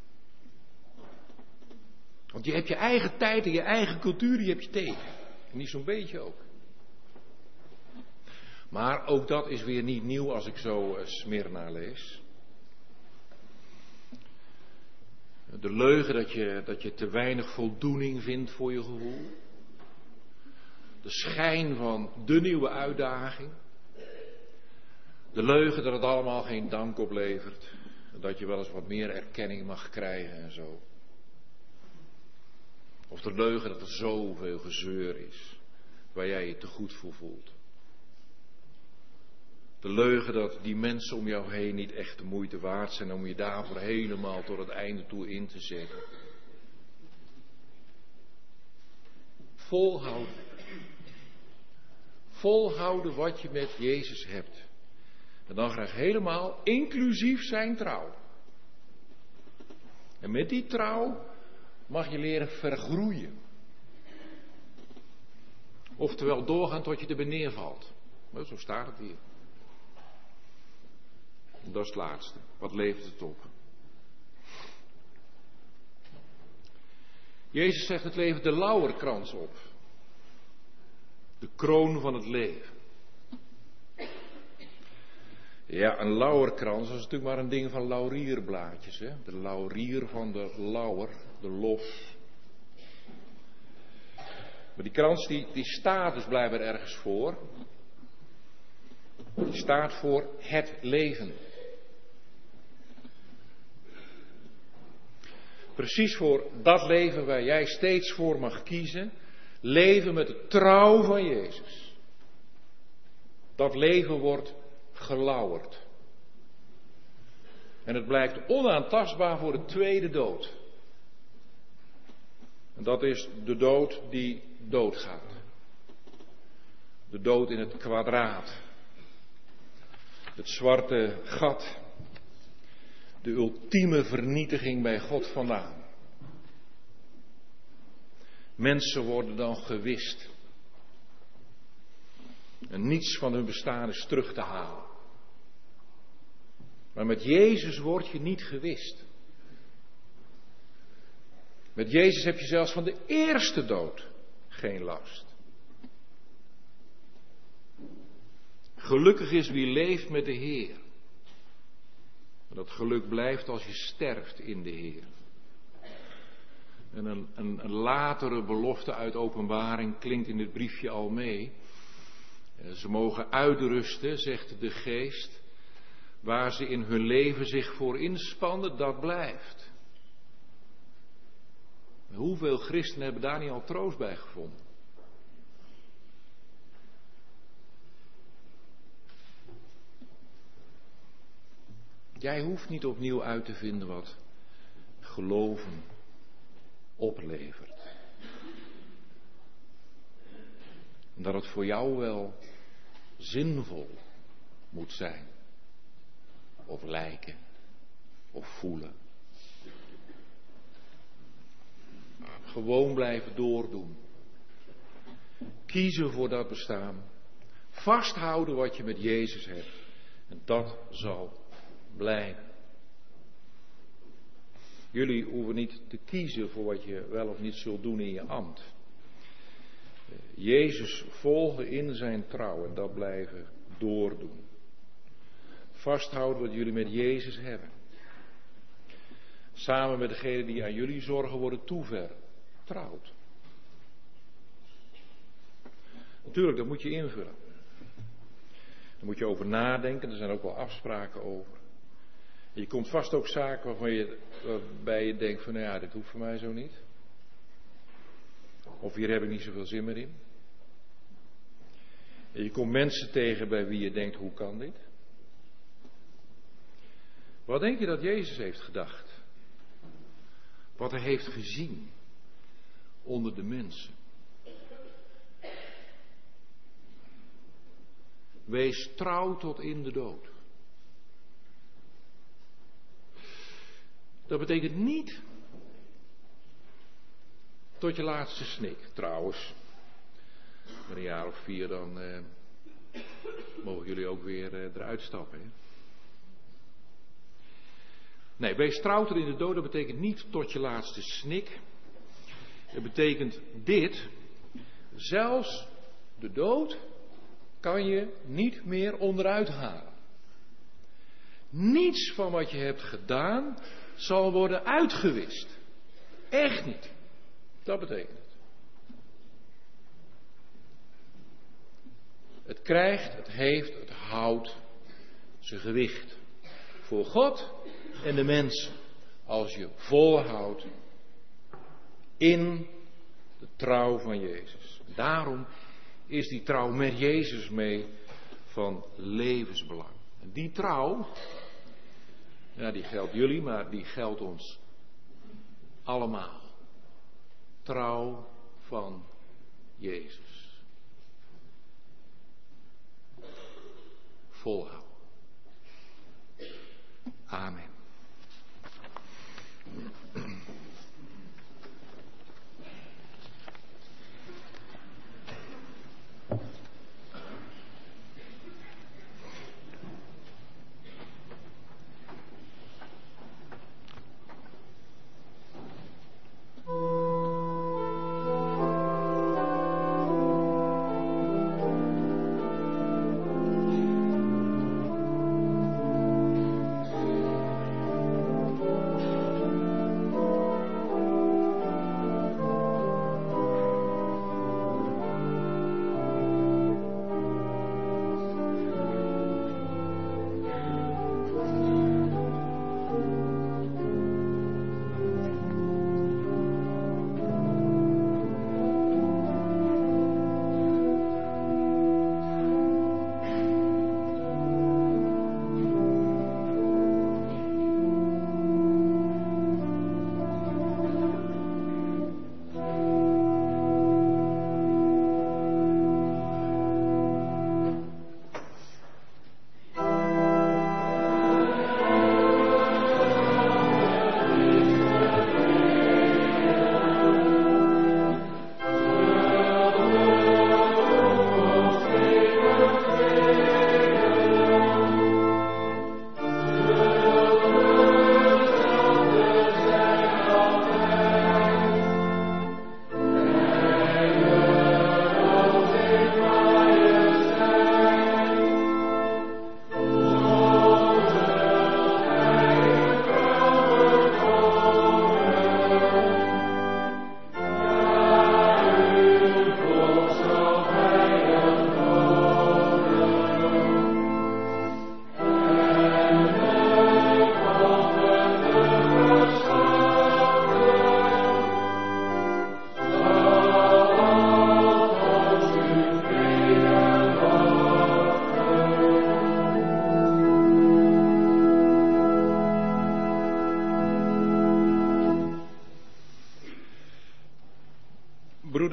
Want je hebt je eigen tijd en je eigen cultuur, die heb je tegen. En niet zo'n beetje ook. Maar ook dat is weer niet nieuw als ik zo uh, Smyrna lees. De leugen dat je, dat je te weinig voldoening vindt voor je gevoel. De schijn van de nieuwe uitdaging. De leugen dat het allemaal geen dank oplevert. Dat je wel eens wat meer erkenning mag krijgen en zo. Of de leugen dat er zoveel gezeur is. Waar jij je te goed voor voelt. De leugen dat die mensen om jou heen niet echt de moeite waard zijn om je daarvoor helemaal tot het einde toe in te zetten. Volhouden. Volhouden wat je met Jezus hebt. En dan graag helemaal inclusief zijn trouw. En met die trouw mag je leren vergroeien. Oftewel doorgaan tot je erbij neervalt. Maar zo staat het hier. Dat is het laatste. Wat levert het op? Jezus zegt het levert de lauwerkrans op. De kroon van het leven. Ja, een lauwerkrans, dat is natuurlijk maar een ding van laurierblaadjes. Hè? De laurier van de lauwer, de lof. Maar die krans die, die staat dus blijkbaar ergens voor. Die staat voor het leven. Precies voor dat leven waar jij steeds voor mag kiezen. Leven met de trouw van Jezus. Dat leven wordt gelauwerd. En het blijkt onaantastbaar voor de tweede dood. En dat is de dood die doodgaat. De dood in het kwadraat. Het zwarte gat. De ultieme vernietiging bij God vandaan. Mensen worden dan gewist. En niets van hun bestaan is terug te halen. Maar met Jezus word je niet gewist. Met Jezus heb je zelfs van de eerste dood geen last. Gelukkig is wie leeft met de Heer. Maar dat geluk blijft als je sterft in de Heer. En een, een, een latere belofte uit Openbaring klinkt in dit briefje al mee. Ze mogen uitrusten, zegt de Geest. Waar ze in hun leven zich voor inspannen, dat blijft. Hoeveel christenen hebben daar niet al troost bij gevonden? Jij hoeft niet opnieuw uit te vinden wat geloven oplevert. En dat het voor jou wel zinvol moet zijn. Of lijken. Of voelen. Gewoon blijven doordoen. Kiezen voor dat bestaan. Vasthouden wat je met Jezus hebt. En dat zal blijven. Jullie hoeven niet te kiezen voor wat je wel of niet zult doen in je ambt. Jezus volgen in zijn trouw en dat blijven doordoen. Vasthouden wat jullie met Jezus hebben. Samen met degenen die aan jullie zorgen worden toevertrouwd. Natuurlijk, dat moet je invullen. Daar moet je over nadenken, er zijn ook wel afspraken over. En je komt vast ook zaken waarvan je, waarbij je denkt van nou ja, dit hoeft voor mij zo niet. Of hier heb ik niet zoveel zin meer in. En je komt mensen tegen bij wie je denkt, hoe kan dit? Wat denk je dat Jezus heeft gedacht? Wat hij heeft gezien onder de mensen? Wees trouw tot in de dood. Dat betekent niet tot je laatste snik. Trouwens, met een jaar of vier dan eh, mogen jullie ook weer eh, eruit stappen. Hè? Nee, wees trouw tot in de dood, dat betekent niet tot je laatste snik. Het betekent dit, zelfs de dood kan je niet meer onderuit halen. Niets van wat je hebt gedaan zal worden uitgewist. Echt niet. Dat betekent het. Het krijgt, het heeft, het houdt zijn gewicht. Voor God en de mensen. Als je volhoudt in de trouw van Jezus. Daarom is die trouw met Jezus mee van levensbelang. En die trouw, ja, die geldt jullie, maar die geldt ons allemaal. Trouw van Jezus. Volhouden. Amen.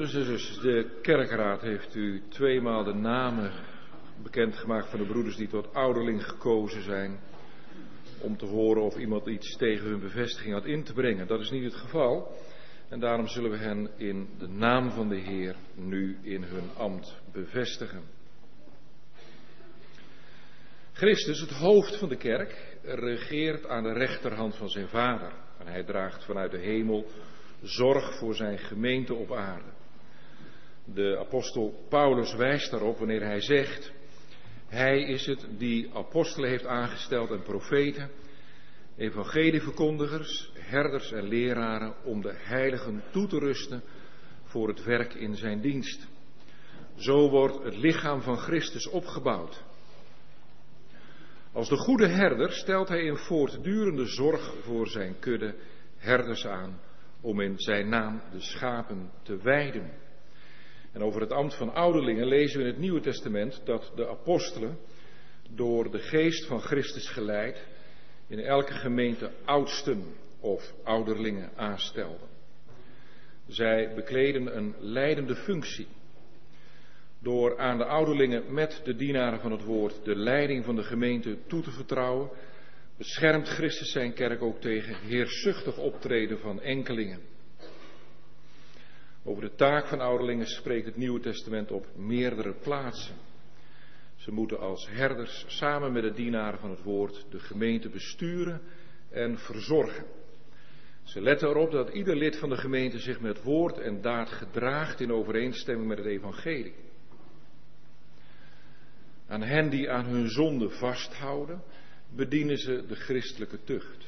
Broeders en zusters, de kerkraad heeft u tweemaal de namen bekendgemaakt van de broeders die tot ouderling gekozen zijn. Om te horen of iemand iets tegen hun bevestiging had in te brengen. Dat is niet het geval. En daarom zullen we hen in de naam van de Heer nu in hun ambt bevestigen. Christus, het hoofd van de kerk, regeert aan de rechterhand van zijn Vader. En hij draagt vanuit de hemel zorg voor zijn gemeente op aarde. De apostel Paulus wijst daarop wanneer hij zegt: hij is het die apostelen heeft aangesteld en profeten, evangelieverkondigers, herders en leraren om de heiligen toe te rusten voor het werk in zijn dienst. Zo wordt het lichaam van Christus opgebouwd. Als de goede herder stelt hij in voortdurende zorg voor zijn kudde herders aan om in zijn naam de schapen te weiden. En over het ambt van ouderlingen lezen we in het Nieuwe Testament dat de apostelen door de geest van Christus geleid in elke gemeente oudsten of ouderlingen aanstelden. Zij bekleden een leidende functie. Door aan de ouderlingen met de dienaren van het woord de leiding van de gemeente toe te vertrouwen, beschermt Christus zijn kerk ook tegen heerschzuchtig optreden van enkelingen. Over de taak van ouderlingen spreekt het Nieuwe Testament op meerdere plaatsen. Ze moeten als herders samen met de dienaren van het woord de gemeente besturen en verzorgen. Ze letten erop dat ieder lid van de gemeente zich met woord en daad gedraagt in overeenstemming met het evangelie. Aan hen die aan hun zonde vasthouden, bedienen ze de christelijke tucht.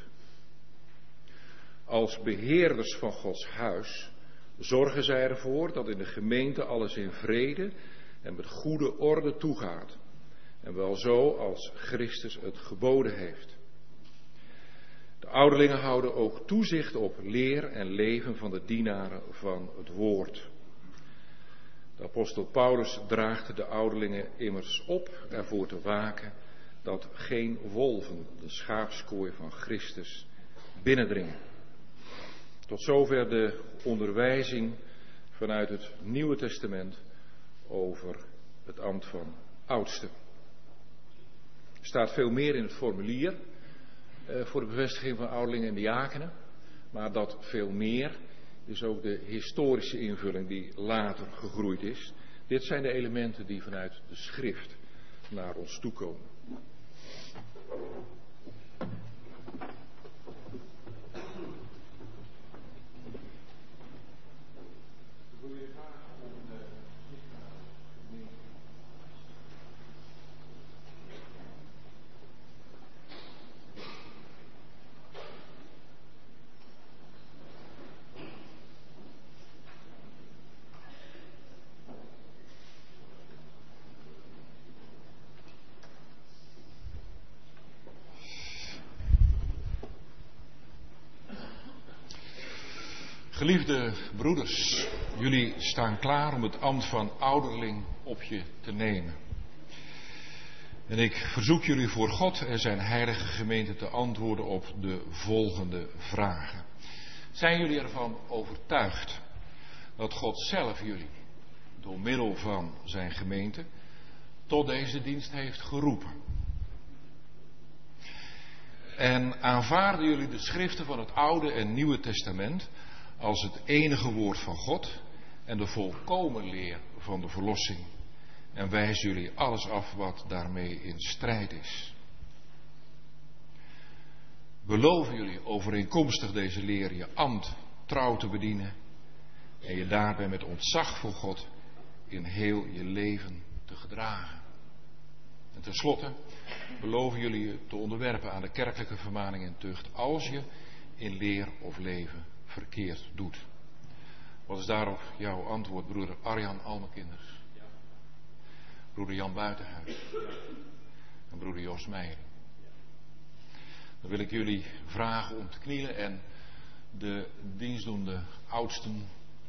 Als beheerders van Gods huis zorgen zij ervoor dat in de gemeente alles in vrede en met goede orde toegaat. En wel zo als Christus het geboden heeft. De ouderlingen houden ook toezicht op leer en leven van de dienaren van het woord. De apostel Paulus draagt de ouderlingen immers op ervoor te waken dat geen wolven de schaapskooi van Christus binnendringen. Tot zover de onderwijzing vanuit het Nieuwe Testament over het ambt van oudste. Er staat veel meer in het formulier eh, voor de bevestiging van ouderlingen en diakenen, maar dat veel meer is ook de historische invulling die later gegroeid is. Dit zijn de elementen die vanuit de schrift naar ons toekomen. Geliefde broeders, jullie staan klaar om het ambt van ouderling op je te nemen. En ik verzoek jullie voor God en zijn heilige gemeente te antwoorden op de volgende vragen. Zijn jullie ervan overtuigd dat God zelf jullie, door middel van zijn gemeente, tot deze dienst heeft geroepen? En aanvaarden jullie de schriften van het Oude en Nieuwe Testament als het enige woord van God en de volkomen leer van de verlossing? En wijzen jullie alles af wat daarmee in strijd is? Beloven jullie overeenkomstig deze leer je ambt trouw te bedienen en je daarbij met ontzag voor God in heel je leven te gedragen? En tenslotte beloven jullie je te onderwerpen aan de kerkelijke vermaning en tucht als je in leer of leven verkeerd doet. Wat is daarop jouw antwoord, broeder Arjan Almekinders? Ja. Broeder Jan Buitenhuis? Ja. En broeder Jos Meijer? Ja. Dan wil ik jullie vragen om te knielen en de dienstdoende oudsten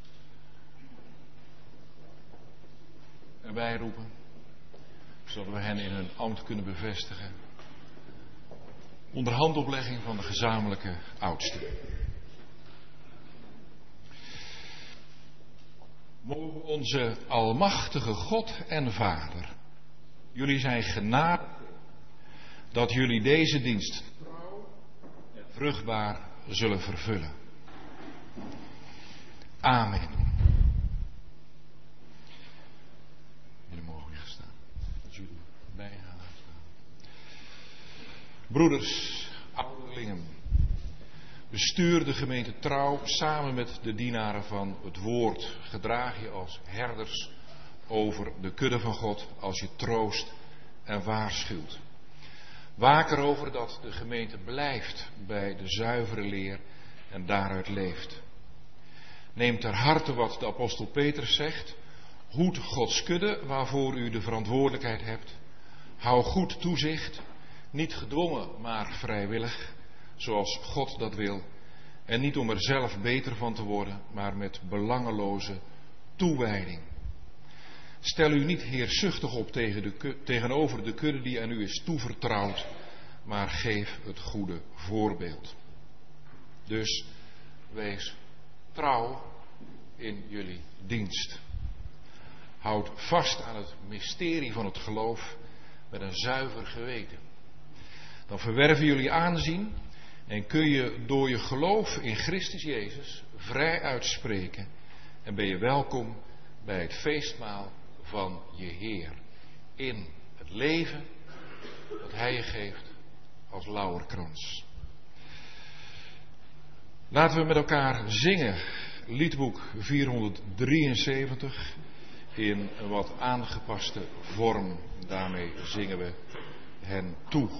erbij roepen, zodat we hen in hun ambt kunnen bevestigen. Onder handoplegging van de gezamenlijke oudsten. Mogen onze almachtige God en Vader jullie zijn genade dat jullie deze dienst trouw en vruchtbaar zullen vervullen. Amen. Jullie mogen weer staan. Dat jullie bij gaan staan. Broeders, ouderlingen, bestuur de gemeente trouw samen met de dienaren van het woord. Gedraag je als herders over de kudde van God als je troost en waarschuwt. Waak erover dat de gemeente blijft bij de zuivere leer en daaruit leeft. Neem ter harte wat de apostel Petrus zegt. Hoed Gods kudde waarvoor u de verantwoordelijkheid hebt. Hou goed toezicht, niet gedwongen maar vrijwillig, zoals God dat wil. En niet om er zelf beter van te worden, maar met belangeloze toewijding. Stel u niet heerzuchtig op tegen de, tegenover de kudde die aan u is toevertrouwd, maar geef het goede voorbeeld. Dus wees trouw in jullie dienst. Houd vast aan het mysterie van het geloof met een zuiver geweten. Dan verwerven jullie aanzien en kun je door je geloof in Christus Jezus vrij uitspreken en ben je welkom bij het feestmaal van je Heer. In het leven dat Hij je geeft als lauwerkrans. Laten we met elkaar zingen. Liedboek vierhonderddrieënzeventig in een wat aangepaste vorm. Daarmee zingen we hen toe.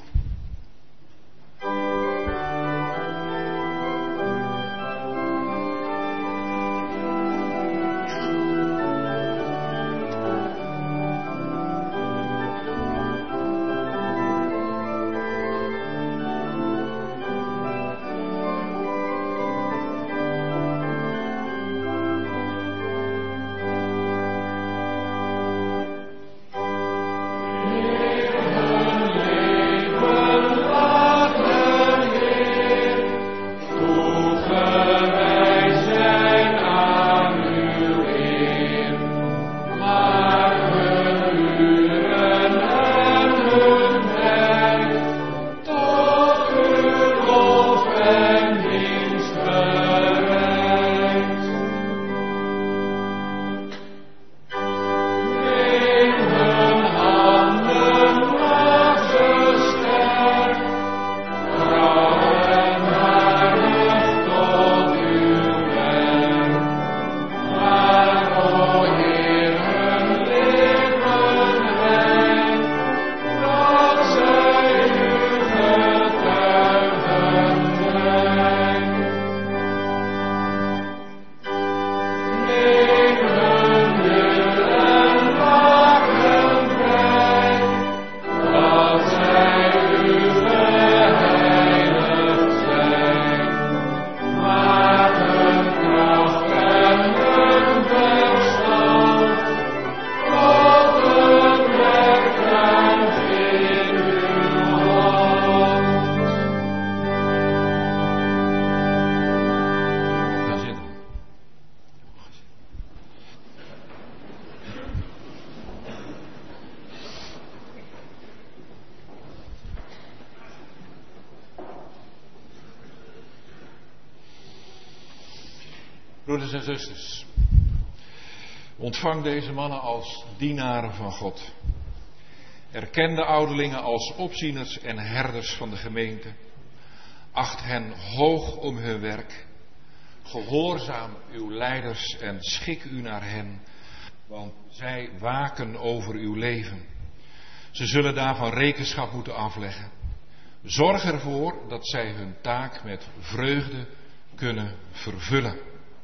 Broeders en zusters, ontvang deze mannen als dienaren van God. Erken de ouderlingen als opzieners en herders van de gemeente. Acht hen hoog om hun werk. Gehoorzaam uw leiders en schik u naar hen, want zij waken over uw leven. Ze zullen daarvan rekenschap moeten afleggen. Zorg ervoor dat zij hun taak met vreugde kunnen vervullen.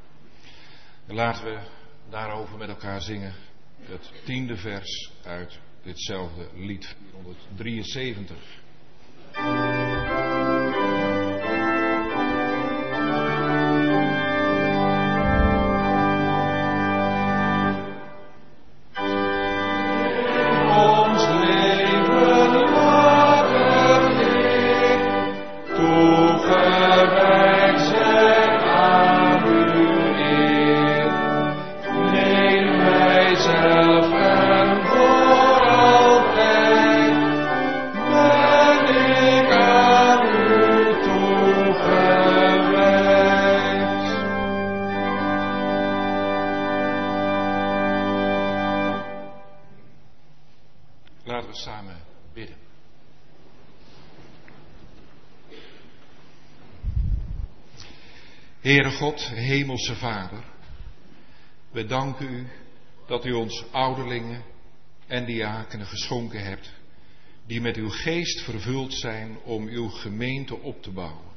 En laten we daarover met elkaar zingen. Het tiende vers uit ditzelfde lied vierhonderddrieënzeventig. Nederland. Heere God, Hemelse Vader, we danken u dat u ons ouderlingen en diakenen geschonken hebt, die met uw geest vervuld zijn om uw gemeente op te bouwen.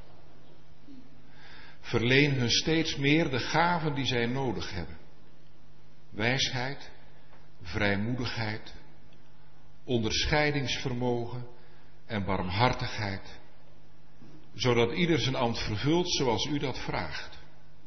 Verleen hun steeds meer de gaven die zij nodig hebben. Wijsheid, vrijmoedigheid, onderscheidingsvermogen en barmhartigheid, zodat ieder zijn ambt vervult zoals u dat vraagt.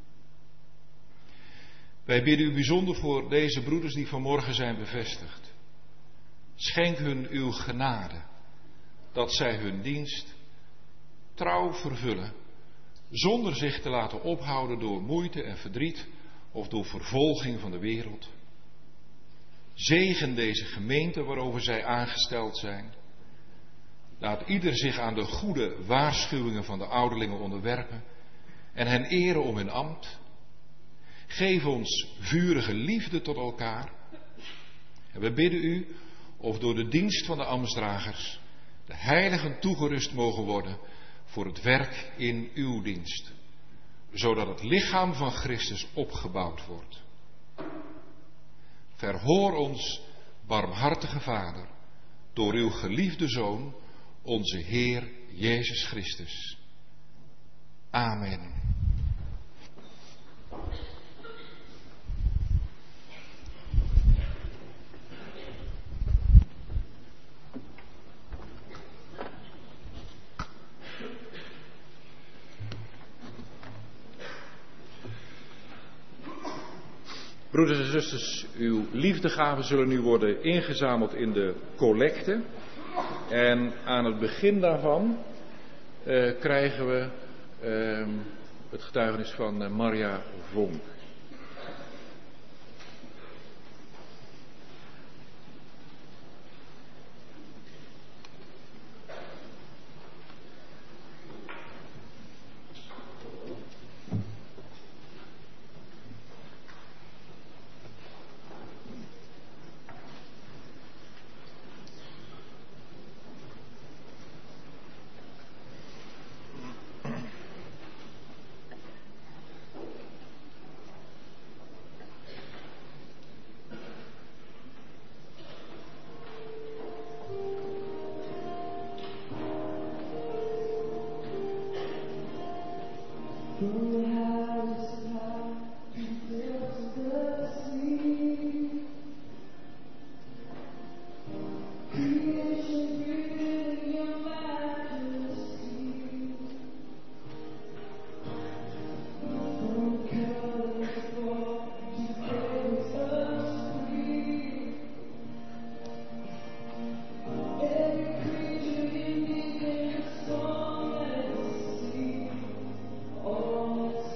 Wij bidden u bijzonder voor deze broeders die vanmorgen zijn bevestigd. Schenk hun uw genade, dat zij hun dienst trouw vervullen, zonder zich te laten ophouden door moeite en verdriet of door vervolging van de wereld. Zegen deze gemeente waarover zij aangesteld zijn. Laat ieder zich aan de goede waarschuwingen van de ouderlingen onderwerpen en hen eren om hun ambt. Geef ons vurige liefde tot elkaar. En we bidden u of door de dienst van de ambtsdragers de heiligen toegerust mogen worden voor het werk in uw dienst, zodat het lichaam van Christus opgebouwd wordt. Verhoor ons, barmhartige Vader, door uw geliefde Zoon, onze Heer Jezus Christus. Amen. Broeders en zusters, uw liefdegaven zullen nu worden ingezameld in de collecte. En aan het begin daarvan uh, krijgen we uh, het getuigenis van uh, Marja Vonk. Oh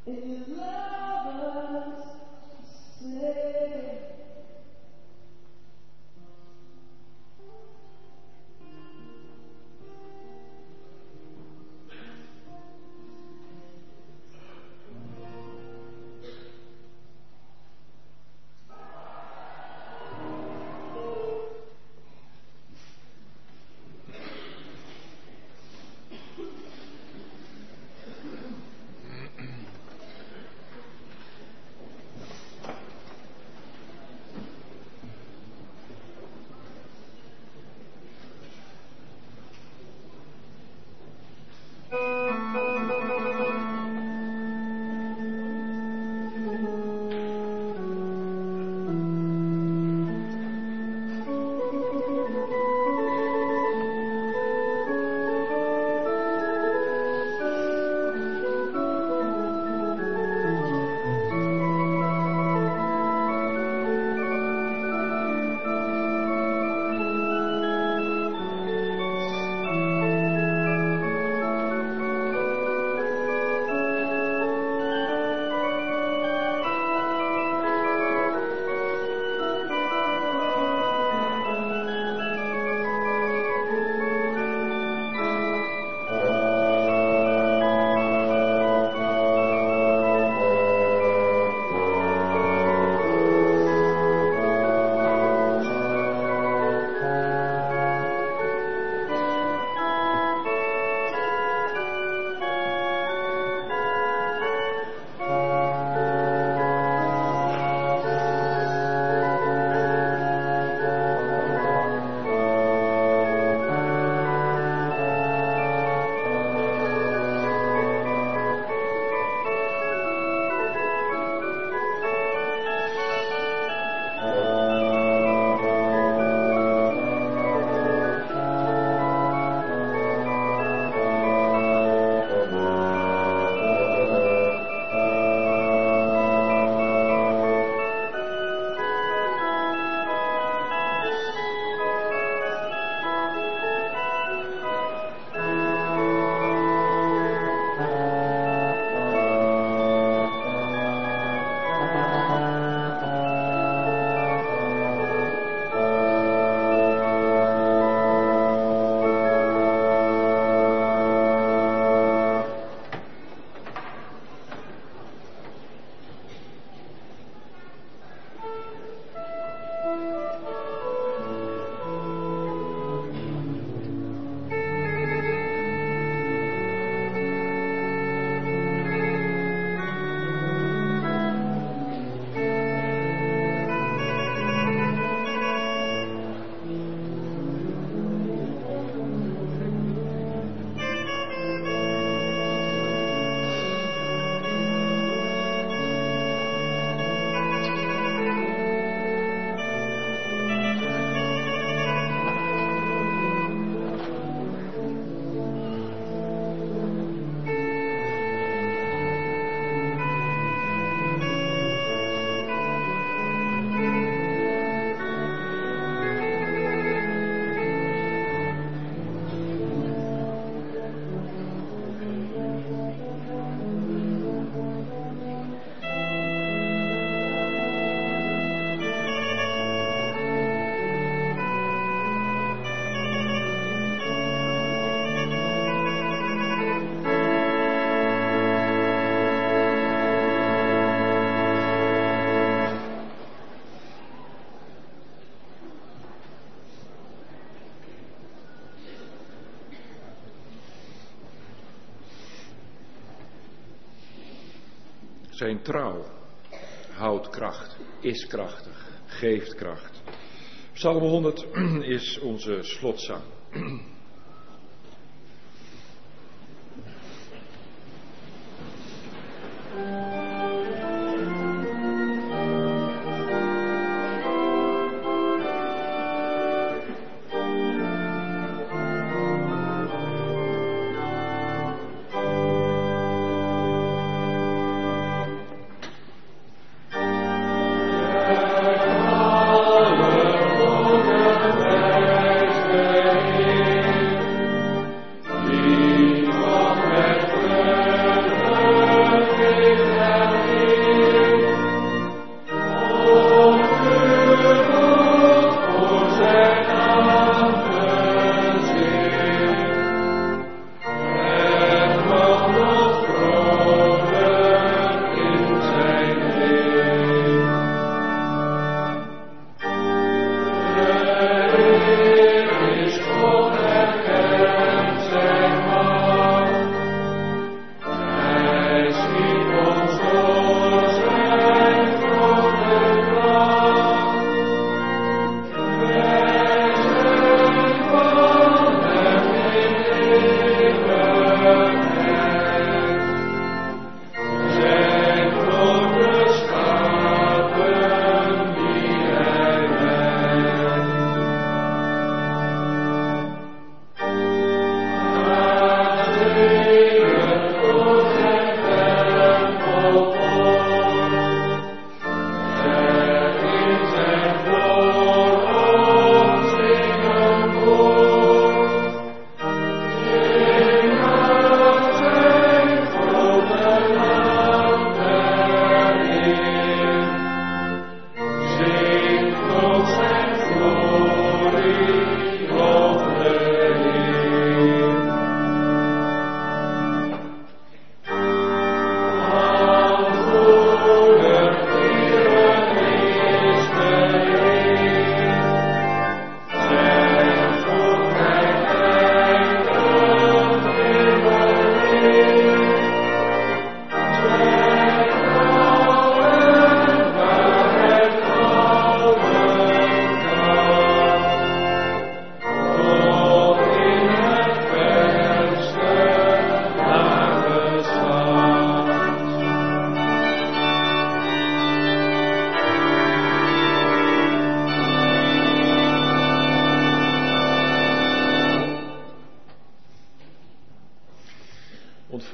Zijn trouw houdt kracht, is krachtig, geeft kracht. Psalm honderd is onze slotzang. Amen.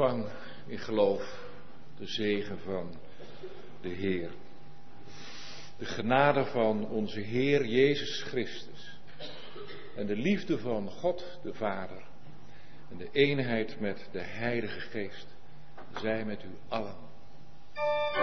ontvang in geloof de zegen van de Heer. De genade van onze Heer Jezus Christus en de liefde van God de Vader en de eenheid met de Heilige Geest zij met u allen.